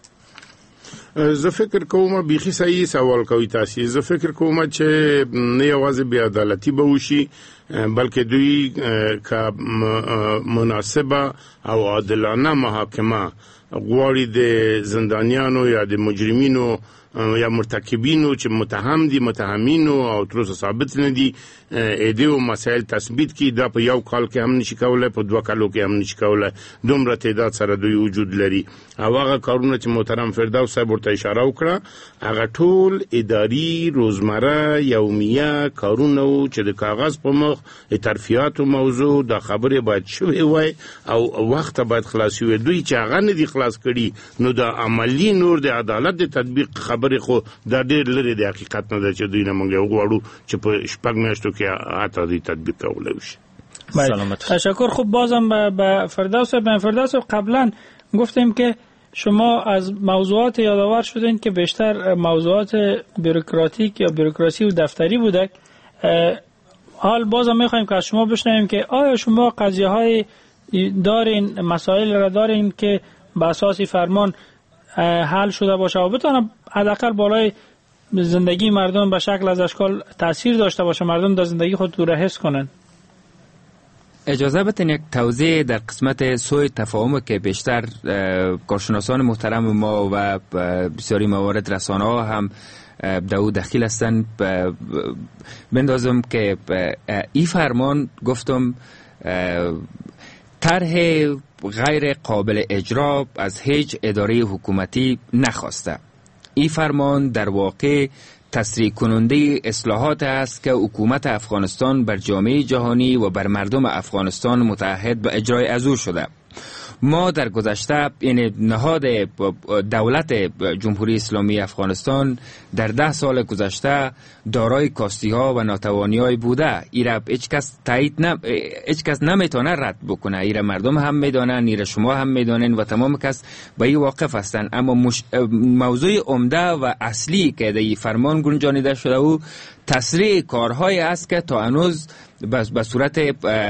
زه فکر کوم بیخي صحیح سوال کوي تاسو. زه فکر کوم چې نه یوازې بې عدالتي به وشي بلکې دوی که مناسبه او عادلانه محاکمه غواړي د زندانیانو یا د مجرمینو یا مرتکبینو چې متهم دي، متهمینو او تر اوسه ثابت نه دي، اېدې او مسایل تثبیت کړي، دا په یو کال کې هم نشي کولای، په دوه کالو کې هم نشي کولای. دومره تعداد سره دوی وجود لري. او هغه کارونه چې محترم فردوس صاحب ورته اشاره وکړه هغه ټول اداري روزمره یومیه کارونه و چې د کاغذ په مخ ترفیعاتو موضوع دا خبره باید شوې وای او وخت باید خلاص وي. دوی چې هغه نه دي خلاص کړي نو د عملی نور د عدالت د تطبیق خبره خو دا ډېر لري د حقیقت نه ده چې دوی نه مونږ غواړو چې په شپږ میاشتو کې حتی د تطبیق کولای شي. سلامت. تشکر. خوب بازم به فردوس به فردوس قبلا گفتیم که شما از موضوعات یادآور شدین که بیشتر موضوعات بوروکراتیک یا بوروکراسی و دفتری بوده. حال بازم میخوایم که از شما بشنویم که آیا شما قضیه های دارین، مسائل را دارین که به اساس فرمان حل شده باشه و بتونه حداقل بالای زندگی مردم به شکل از اشکال تاثیر داشته باشه، مردم در زندگی خود رو حس کنن. اجازه بدین یک توضیح در قسمت سوء تفاهم که بیشتر کارشناسان محترم ما و بسیاری موارد رسانه ها هم دو دخیل هستند بندازم که این فرمان گفتم طرح غیر قابل اجرا از هیچ اداره حکومتی نخواسته. این فرمان در واقع تسریع کننده اصلاحات است که حکومت افغانستان بر جامعه جهانی و بر مردم افغانستان متعهد به اجرای از او شده. ما در گذشته یعنی نهاد دولت جمهوری اسلامی افغانستان در ده سال گذشته دارای کاستی ها و ناتوانی های بوده. ایره هیچ کس تایید نم... هیچ کس نمیتونه رد بکنه. ایره مردم هم میدانن، ایره شما هم میدانن و تمام کس به این واقف هستند. اما مش... موضوع عمده و اصلی که در فرمان گنجانیده شده او تسریع کارهای است که تا هنوز به صورت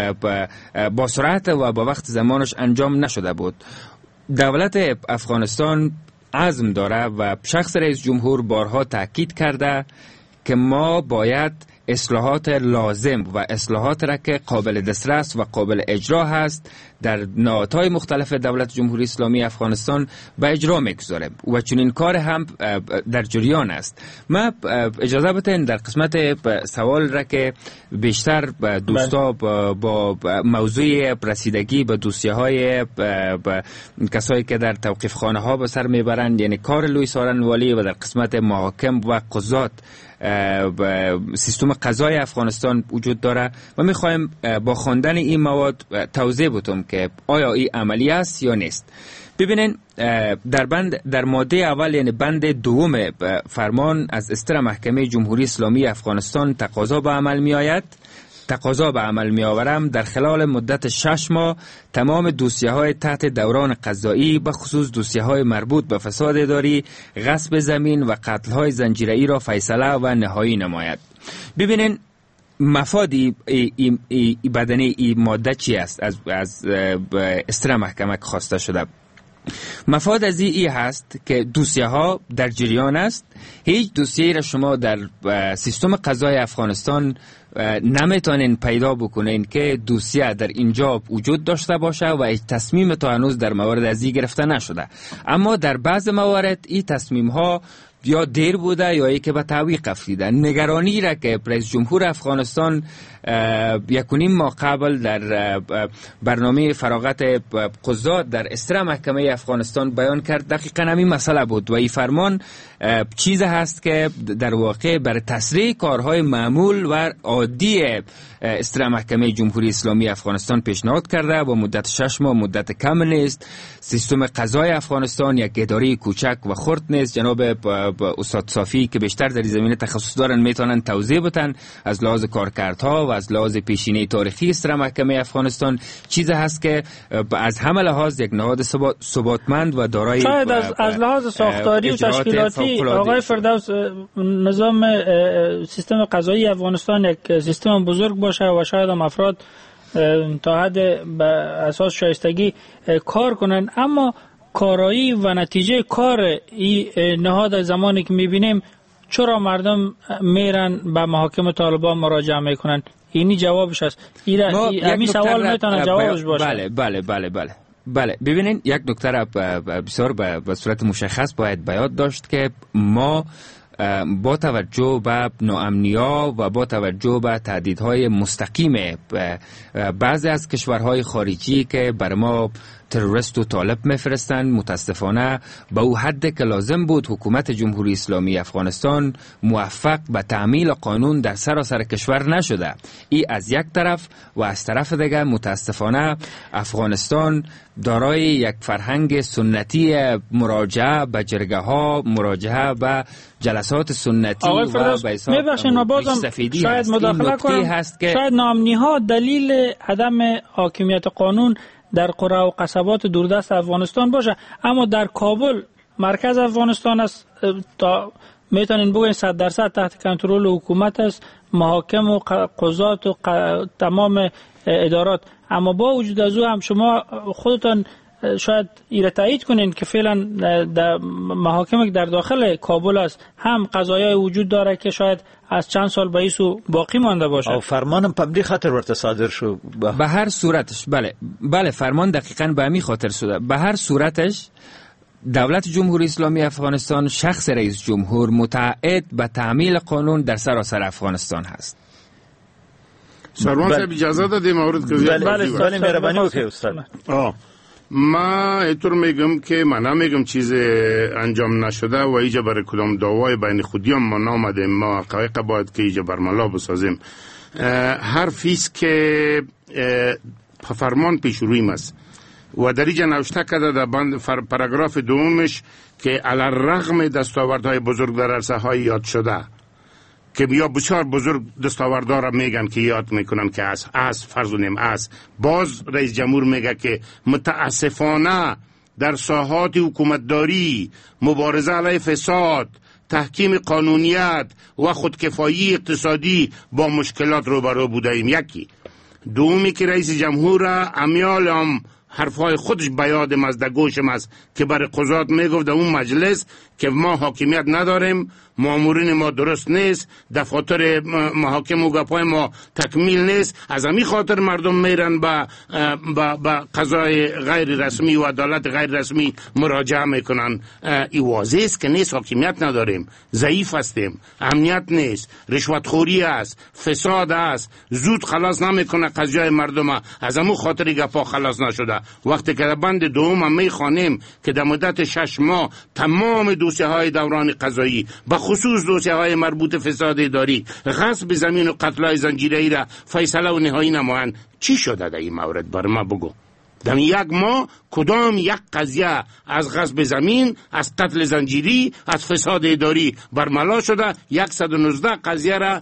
با سرعت و با وقت زمانش انجام نشده بود. دولت افغانستان عزم داره و شخص رئیس جمهور بارها تاکید کرده که ما باید اصلاحات لازم و اصلاحات را که قابل دسترس و قابل اجرا هست در نهادهای مختلف دولت جمهوری اسلامی افغانستان به اجرا میگذاره و چنین کار هم در جریان است. ما اجازه بدین در قسمت سوال را که بیشتر دوستا با, با موضوع رسیدگی به دوسیه های کسایی که در توقیف خانه ها به سر میبرند، یعنی کار لوی سارنوالی و در قسمت محاکم و قضات سیستم قضای افغانستان وجود داره و میخوایم با خواندن این مواد توضیح بدم که آیا این عملی است یا نیست. ببینین در بند در ماده اول یعنی بند دوم فرمان از استر محکمه جمهوری اسلامی افغانستان تقاضا به عمل می آید تقاضا به عمل می آورم در خلال مدت شش ماه تمام دوسیه های تحت دوران قضایی به خصوص دوسیه های مربوط به فساد اداری، غصب زمین و قتل های زنجیره‌ای را فیصله و نهایی نماید. ببینین مفادی ای, ای, ای بدنی ای ماده چی است از, از استر محکمه خواسته شده؟ مفاد از این هست که دوسیه ها در جریان است. هیچ دوسیه را شما در سیستم قضای افغانستان نمیتونین پیدا بکنین که دوسیه در اینجا وجود داشته باشه و هیچ تصمیم تا هنوز در مورد از این گرفته نشده. اما در بعض موارد این تصمیم ها یا دیر بوده یا ای که به تعویق افتیده. نگرانی را که رئیس جمهور افغانستان یک و نیم ماه قبل در برنامه فراغت قضات در استر محکمه افغانستان بیان کرد دقیقاً همین مسئله بود و این فرمان چیز هست که در واقع بر تسریع کارهای معمول و عادی استر محکمه جمهوری اسلامی افغانستان پیشنهاد کرده و مدت شش ماه مدت کم نیست. سیستم قضای افغانستان یک اداره کوچک و خرد نیست. جناب استاد صافی که بیشتر در زمینه تخصص دارن میتونن توضیح بدن از لحاظ کارکردها و از لحاظ پیشینه تاریخی استر محکمه افغانستان چیز هست که از همه لحاظ یک نهاد ثباتمند و دارای شاید از, از لحاظ ساختاری و تشکیلاتی آقای فردوس نظام سیستم قضایی افغانستان یک سیستم بزرگ باشه و شاید هم افراد تا حد به اساس شایستگی کار کنن، اما کارایی و نتیجه کار این نهاد زمانی که میبینیم چرا مردم میرن به محاکم طالبان مراجعه میکنن؟ اینی جوابش است. این سوال میتونه جوابش باشه. بله بله بله بله بله ببینین یک نکته را بسیار به صورت مشخص باید بیان داشت که ما با توجه به ناامنی‌ها و با توجه به تهدیدهای مستقیم بعضی از کشورهای خارجی که بر ما تروریست و طالب میفرستند، متاسفانه به او حد که لازم بود حکومت جمهوری اسلامی افغانستان موفق به تعمیل قانون در سراسر کشور نشده. این از یک طرف و از طرف دیگر متاسفانه افغانستان دارای یک فرهنگ سنتی مراجعه به جرگه ها، مراجعه به جلسات سنتی و به حساب سفیدی شاید هست. مداخله کنم هست که شاید ناامنی ها دلیل عدم حاکمیت قانون در قرى و قصبات دوردست افغانستان باشه، اما در کابل مرکز افغانستان است، تا میتونین بگوین صد درصد تحت کنترل حکومت است، محاکم و قضات و ق... تمام ادارات. اما با وجود از او هم شما خودتان شاید ایره تایید کنین که فعلا در محاکم در داخل کابل است هم قضایای وجود داره که شاید از چند سال به ایسو باقی مانده باشه او فرمانم په دې خاطر ورته صادر شو به هر صورتش بله بله فرمان دقیقاً به همین خاطر شده. به هر صورتش دولت جمهوری اسلامی افغانستان شخص رئیس جمهور متعهد به تعمیل قانون در سراسر افغانستان هست. سروان صاحب اجازه دادیم مورد که بله بله مهربانی وکړئ استاد. آه ما اینطور میگم که من نمیگم چیز انجام نشده و ایجا برای کدام دعوای بین خودیان ما نامدیم، ما حقایق باید که ایجا برملا بسازیم. هر فیس که فرمان پیش رویم است و در اینجا نوشته کرده در بند پاراگراف دومش که علی الرغم دستاوردهای بزرگ در عرصه های یاد شده که بیا بسیار بزرگ دستاوردها را میگن که یاد میکنن که از از فرض نیم از باز رئیس جمهور میگه که متاسفانه در ساحات حکومتداری مبارزه علیه فساد، تحکیم قانونیت و خودکفایی اقتصادی با مشکلات روبرو بوده ایم. یکی دومی که رئیس جمهور امیال هم حرفهای خودش بیادم از در گوشم است که برای قضات میگفت در اون مجلس که ما حاکمیت نداریم، مامورین ما درست نیست، دفاتر محاکم و گپای ما تکمیل نیست، از همین خاطر مردم میرن با با با قضای غیر رسمی و عدالت غیر رسمی مراجعه میکنن. ای واضح است که نیست، حاکمیت نداریم، ضعیف هستیم، امنیت نیست، رشوتخوری است، فساد است، زود خلاص نمیکنه قضیه مردم، از همون خاطر گپا خلاص نشده. وقتی که در بند دوم میخوانیم که در مدت شش ماه تمام دوسیه های دوران قضایی به خصوص دوسیه های مربوط فساد اداری، غصب زمین و قتل های زنجیره‌ای را فیصله و نهایی نمایند. چی شده در این مورد بر ما بگو؟ در یک ماه کدام یک قضیه از غصب زمین، از قتل زنجیری، از فساد اداری برملا شده؟ صد و نوزده قضیه را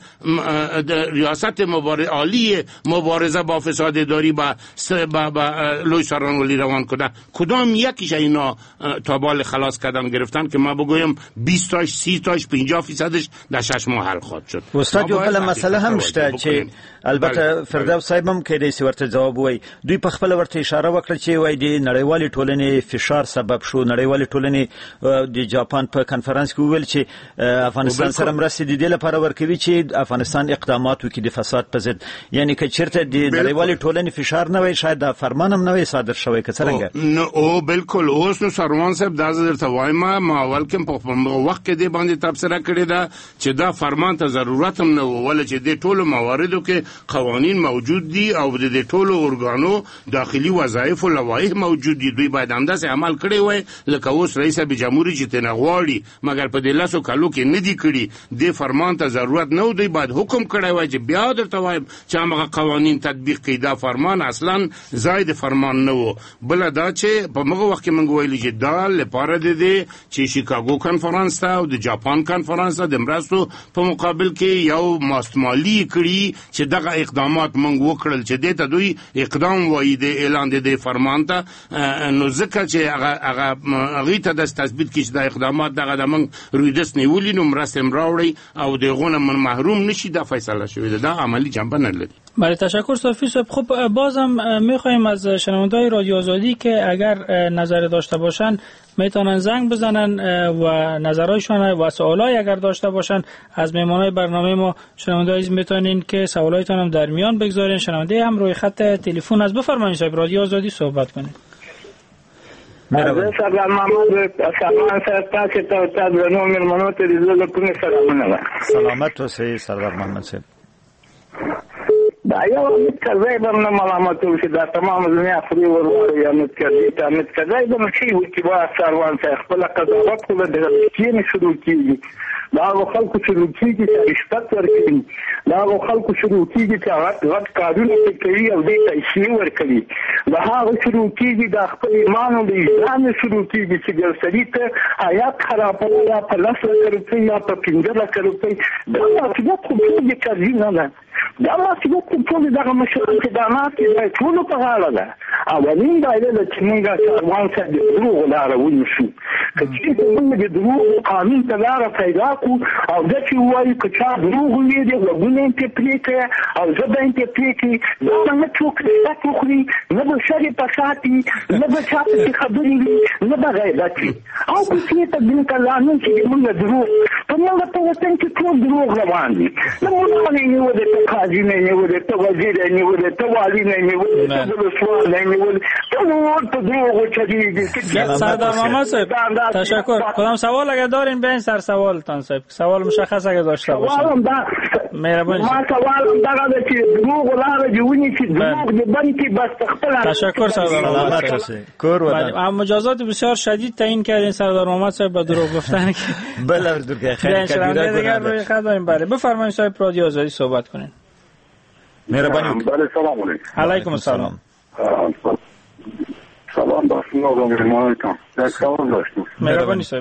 ریاست مبارزه عالی مبارزه با فساد اداری با با, با لوی سران ولی روان کرده. کدام یکیش اینا تابال خلاص کردن گرفتن که ما بگویم بیست تاش سی تاش پنجاه فیصدش در شش ماه حل خواهد شد. استاد یو بل مسئله هم شته چې البته فردوس صاحب هم کې د ورته جواب وای دوی په خپل ورته اشاره وکړه چې وای د نړیوالې ټولنې فشار سبب شو. نړیوالې ټولنې د جاپان په کانفرنس کې ویل چې افغانستان سره مرستې د دې لپاره ورکوي چې افغانستان اقدامات وکړي د فساد په ضد. یعنی که چیرته د نړیوالې ټولنې فشار نه وای شاید د فرمان هم نه وای صادر شوی که څنګه؟ او بالکل اوس نو سروان صاحب دا درته وایم ما اول کې په وخت کې د باندې تبصره کړې ده چې دا فرمان ته ضرورت هم نه و، ولې چې د ټولو مواردو کې قوانین موجود دي او د ټولو ارګانو داخلي وظایف او لوایح موجود دي. دوی باید همداسې عمل کړی وای لکه اوس رئیس جمهور چې تنه غواړي مګر په دې لاسو کالو کې نه دي کړي. د فرمان ته ضرورت نه و، دوی باید حکم کړی وای چې بیا درته وایم چې هغه قوانین تطبیق کړي. دا فرمان اصلا زائد فرمان نه و. بل دا چې په هغه وخت کې موږ ویل چې دا لپاره د دې چې شیکاګو کانفرنس ته او د جاپان کانفرنس ته د مرستو په مقابل کې یو ماستمالي کړي چې دغه اقدامات موږ وکړل چې دې ته دوی اقدام وایي د اعلان د فرمان ته. نو ځکه چې هغه هغه هغه ته د تثبیت کې د اقدامات دغه د موږ رویدس نیولې نو مرستم راوړي او دغه من محروم نشي دا فیصله شوې ده. دا عملی جنبه نه لري. بله تشکر صافی صاحب. خب بازم میخوایم از شنونده‌های رادیو آزادی که اگر نظر داشته باشن میتونن زنگ بزنن و نظرهایشون و سوالای اگر داشته باشن از مهمانای برنامه ما شنونده عزیز میتونین که سوالایتون هم در میان بگذارین. شنونده هم روی خط تلفن از بفرمایید صاحب رادیو آزادی صحبت کنید. مرحبا سلام محمد سلام سرتا چې ته تاسو نو مېرمنو ته دې زړه کوم سلامونه. سلامت اوسئ سردار محمد صاحب. دا یو متکرای به نه ملامت وشي دا تمام دنیا خوري ورور یا متکرای دا متکرای به شي و چې وا سروان څخه خپل قضاوت کوله د کینې شروع کیږي. دا خلکو شروع کیږي چې رشوت ورکړي، دا خلکو شروع کیږي چې غټ کارونه کوي او دې پیسې ورکړي، دا هغه شروع کیږي د خپل ایمان او د اسلام شروع کیږي چې ګرځري ته حیات خرابوي یا په لاس ورکړي یا په پنځه ورکړي. دا چې خو دې کوي نه نه دا چې کوم ټول دغه مشران چې دا نه کوي ټول په غاړه ده. اولین دا دی چې موږ سروان څخه د دروغ لاره ونیسو. که چې موږ د دروغ قانون ته لاره پیدا کړو او دا چې وایي که چا دروغ وي دی وګونه یې پرې کړي او زه به یې پرې کړي دا نه څوک رشوت وخوري نه به شر فساد وي نه به چا پسې خبرې وي نه به غیبت وي او که چېرته دین قانون چې موږ دروغ په موږ په وطن کې ټول دروغ روان دي نه موږ نه نیولې ته قاضي نه نیولې ته وزیر نه نیولې ته والي نه نیولې ته ولسوال نه نیولې ته نور په دروغو چدیږي. سردار محمد صاحب تشکر. کدام سوال اگه دارین بین سر سوالتان صاحب سوال مشخص اگه داشته باشین. سوالم دا مهربانی ما سوالم دا ده چې دروغ ولاره جوونی چې دروغ دې بند کې بس خپل. تشکر سردار محمد صاحب. کور ودان. اما مجازات بسیار شدید تعیین کردین سردار محمد صاحب با دروغ گفتن که بله دروغ خیلی کبیره دیگر روی خط داریم. بله بفرمایید صاحب رادیو آزادی صحبت کنین. مهربانی. بله سلام علیکم. علیکم السلام. سلام با شما و مهمانتان. یک سوال داشتم. مهربانی صاحب.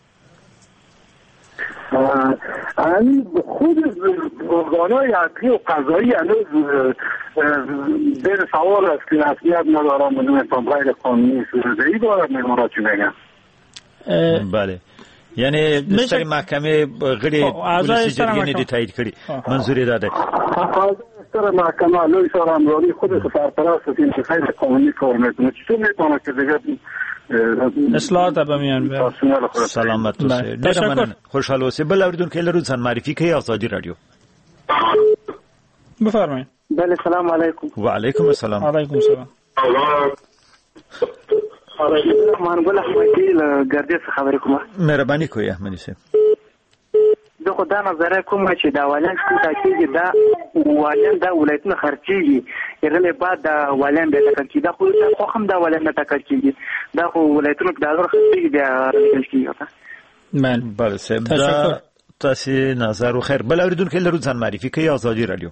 یعنی خود ارگان‌های عدلی و قضایی هنوز بین سوال است که رسمیت ندارم و نمیتونم غیر قانونی صورته‌ای دارم مهمانات چی میگن؟ بله یعنی دستر محکمه غیر پلیس جرگه ندی تایید کردی منظوری داده دستر محکمه لوی سار امرانی خودش سرپرست است این که خیلی قانونی کار میکنه چطور میتونه که دیگه اصلاحات به میان بیاد. سلامت باشه. تشکر. خوشحال اوسه. بل اوریدون که لرودن معرفی که آزادی رادیو. بفرمایید. بله سلام علیکم. و علیکم السلام. علیکم السلام. مانګل احمدی ګردې څخه خبرې کوم. مهرباني کوي احمدی صاحب. د خدای نظر کوم چې دا ولایت څخه کېږي دا ولایت دا ولایتونه خرچيږي یغله بعد دا ولایت به تکړه دا خو هم دا ولایت نه تکړه کېږي دا خو ولایتونه دا ډېر خرچيږي دا کېږي. من بله صاحب دا تاسو نظر خیر بل اوریدون که لرو ځان معرفي کوي آزادي رادیو.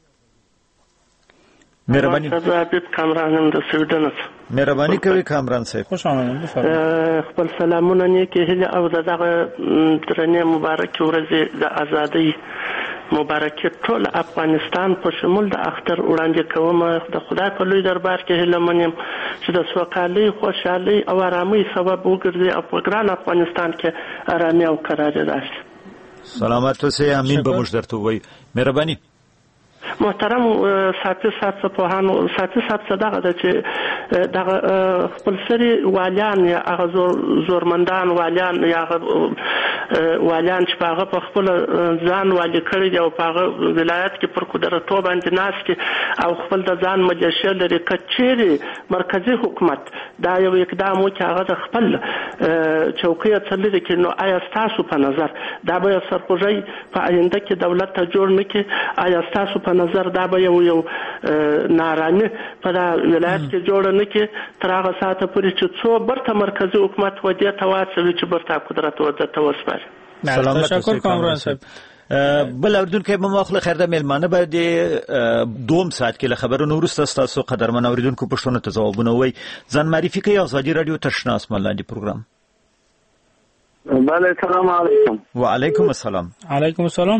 مهرباني. حبیب کامرانم د سویډن. مهرباني کوي کامران صاحب. خوش آمدید. بفرمایید. خپل سلامونه نیکه هله او دغه درنه مبارک ورځ د ازادۍ مبارکي ټول افغانستان په شمول د اختر وړاندې کوم. د خدای په لوی دربار کې هله منم چې د سوکالۍ خوشحالۍ او آرامۍ سبب وګرځي او په ګران افغانستان کې آرامي او قرار راشي. سلامت اوسئ. امین به موږ درته وایو. مهرباني. محترم ساتي صاحب په ساتي صاحب صدقه ده چې دغه خپل سری والیان یا هغه زورمندان والیان یا والیان چې هغه په خپل ځان والی کړی دی او په هغه ولایت کې پر قدرتو باندې ناس کې او خپل د ځان مجلشه لري کچېری مرکزی حکومت دا یو اقدام وکړي هغه د خپل چوکۍ څلې کې نو آیا تاسو په نظر دا به سرپوجي په آینده کې دولت ته جوړ نکړي آیا تاسو په نظر دا به یو یو نارامي په ولایت کې جوړ نکړي تر هغه ساعت پورې چې څو برته مرکزی حکومت ودی ته واچوي چې برته قدرت ودته وسپاري. سلامت تشکر کامران صاحب. بل اوریدون که به مخله خیر د میلمانه بعد دوم ساعت کې خبرونه ورسته تاسو قدرمن اوریدونکو پښتون ته ځوابونه وای ځان معرفي کوي آزادي رادیو تشناس ملاندی پروګرام. بله سلام علیکم. و علیکم السلام. علیکم السلام.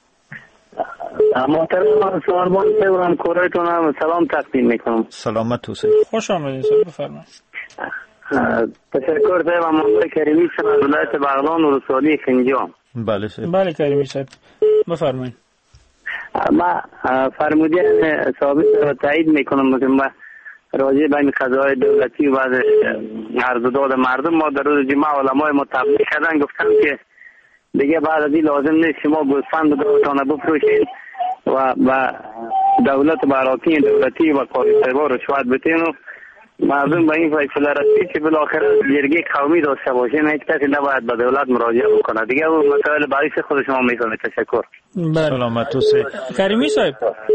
محترم سواربان صاحب کورایتون سلام تقدیم میکنم. سلامت اوسئ. خوش آمدید صاحب بفرمایید. تشکر صاحب محمد کریمی صاحب ولایت بغلان و رسولی خنجان. بله صاحب. بله کریمی صاحب بفرمایید. ما فرمودین ثابت رو تایید میکنم که ما راجع به این قضای دولتی و عرض و داد مردم ما در روز جمعه علمای متفق کردن گفتن که دیگه بعد از این لازم نیست شما گوسفند دولتانه بفروشید و و دولت براکین دولتی و کارشناسا رشوت بدین و مردم به این فیصله رسید که بالاخره جرگه قومی داشته باشه نه کسی نباید به دولت مراجعه بکنه دیگه اون مسائل برای خود شما میفهمید. تشکر. سلامت اوسئ. کریمی صاحب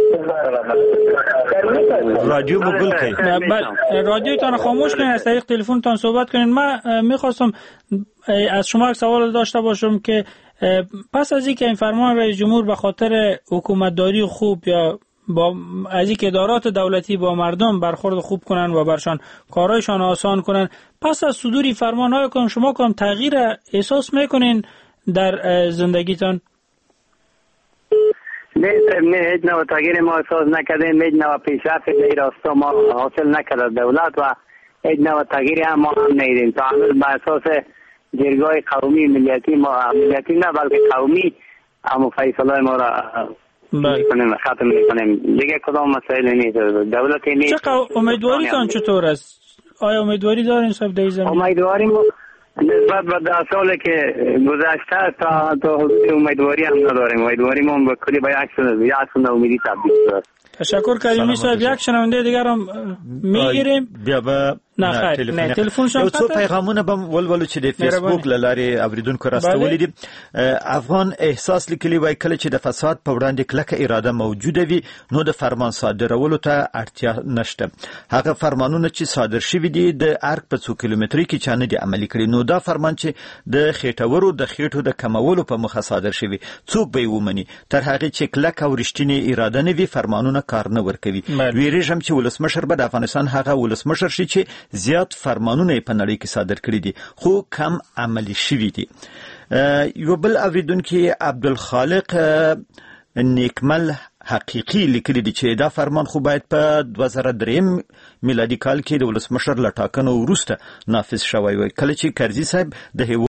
رادیو مگل کی رادیو تان خاموش کنید از طریق تلفن تان صحبت کنید. من میخواستم از شما یک سوال داشته باشم که پس از اینکه این فرمان رئیس جمهور به خاطر حکومتداری خوب یا با از اینکه ادارات دولتی با مردم برخورد خوب کنن و برشان کارایشان آسان کنن پس از صدور فرمان های کن شما کم تغییر احساس میکنین در زندگیتان؟ نه نه هیچ نوع تغییر ما احساس نکردیم. هیچ نوع پیشرفت در راستا ما حاصل نکرد دولت و هیچ نوع تغییری هم ما هم ندیدیم. تعامل با اساس جرگاه قومی ملیتی ما ملیتی نه بلکه قومی اما فیصله ما را میکنیم ختم میکنیم دیگه. کدام مسائل نیست، دولت نیست. چقدر امیدواریتان چطور است؟ آیا امیدواری دارین صاحب در زمین؟ امیدواری ما نسبت به ده سالی که گذشته تا تا امیدواری هم نداریم. امیدواری ما به کلی به یک سند امیدی تبدیل شده. تشکر کریمی صاحب. یک شنونده دیگر هم میگیریم. بیا به نه خیر نه تلفن شما یو څو پیغامونه بم ولولو چې د فیسبوک لارې اوریدونکو راستولې دي. افغان احساس لیکلی وای کله چې د فساد په وړاندې کلکه اراده موجوده وي نو د فرمان صادرولو ته اړتیا نشته. هغه فرمانونه چې صادر شوي دي د ارګ په څو کیلومتري کې چانه دي عملي کړي، نو دا فرمان چې د خېټورو د خېټو د کمولو په مخه صادر شوي څوک به ومني؟ تر هغه چې کلک او رښتینی اراده نه وي فرمانونه کار نه ورکوي. ویریږم چې ولسمشر به د افغانستان هغه ولسمشر شي چې زیات فرمانونه په نړۍ کې صادر کړي دي خو کم عملی شوي دي. یو بل اوریدونکي عبدالخالق نیکمل حقیقي لیکلي دي چې دا فرمان خو باید په دوه زره درې میلادي کال کې د ولسمشر له ټاکنو وروسته نافذ شوی وای، کله چې کرزي صاحب د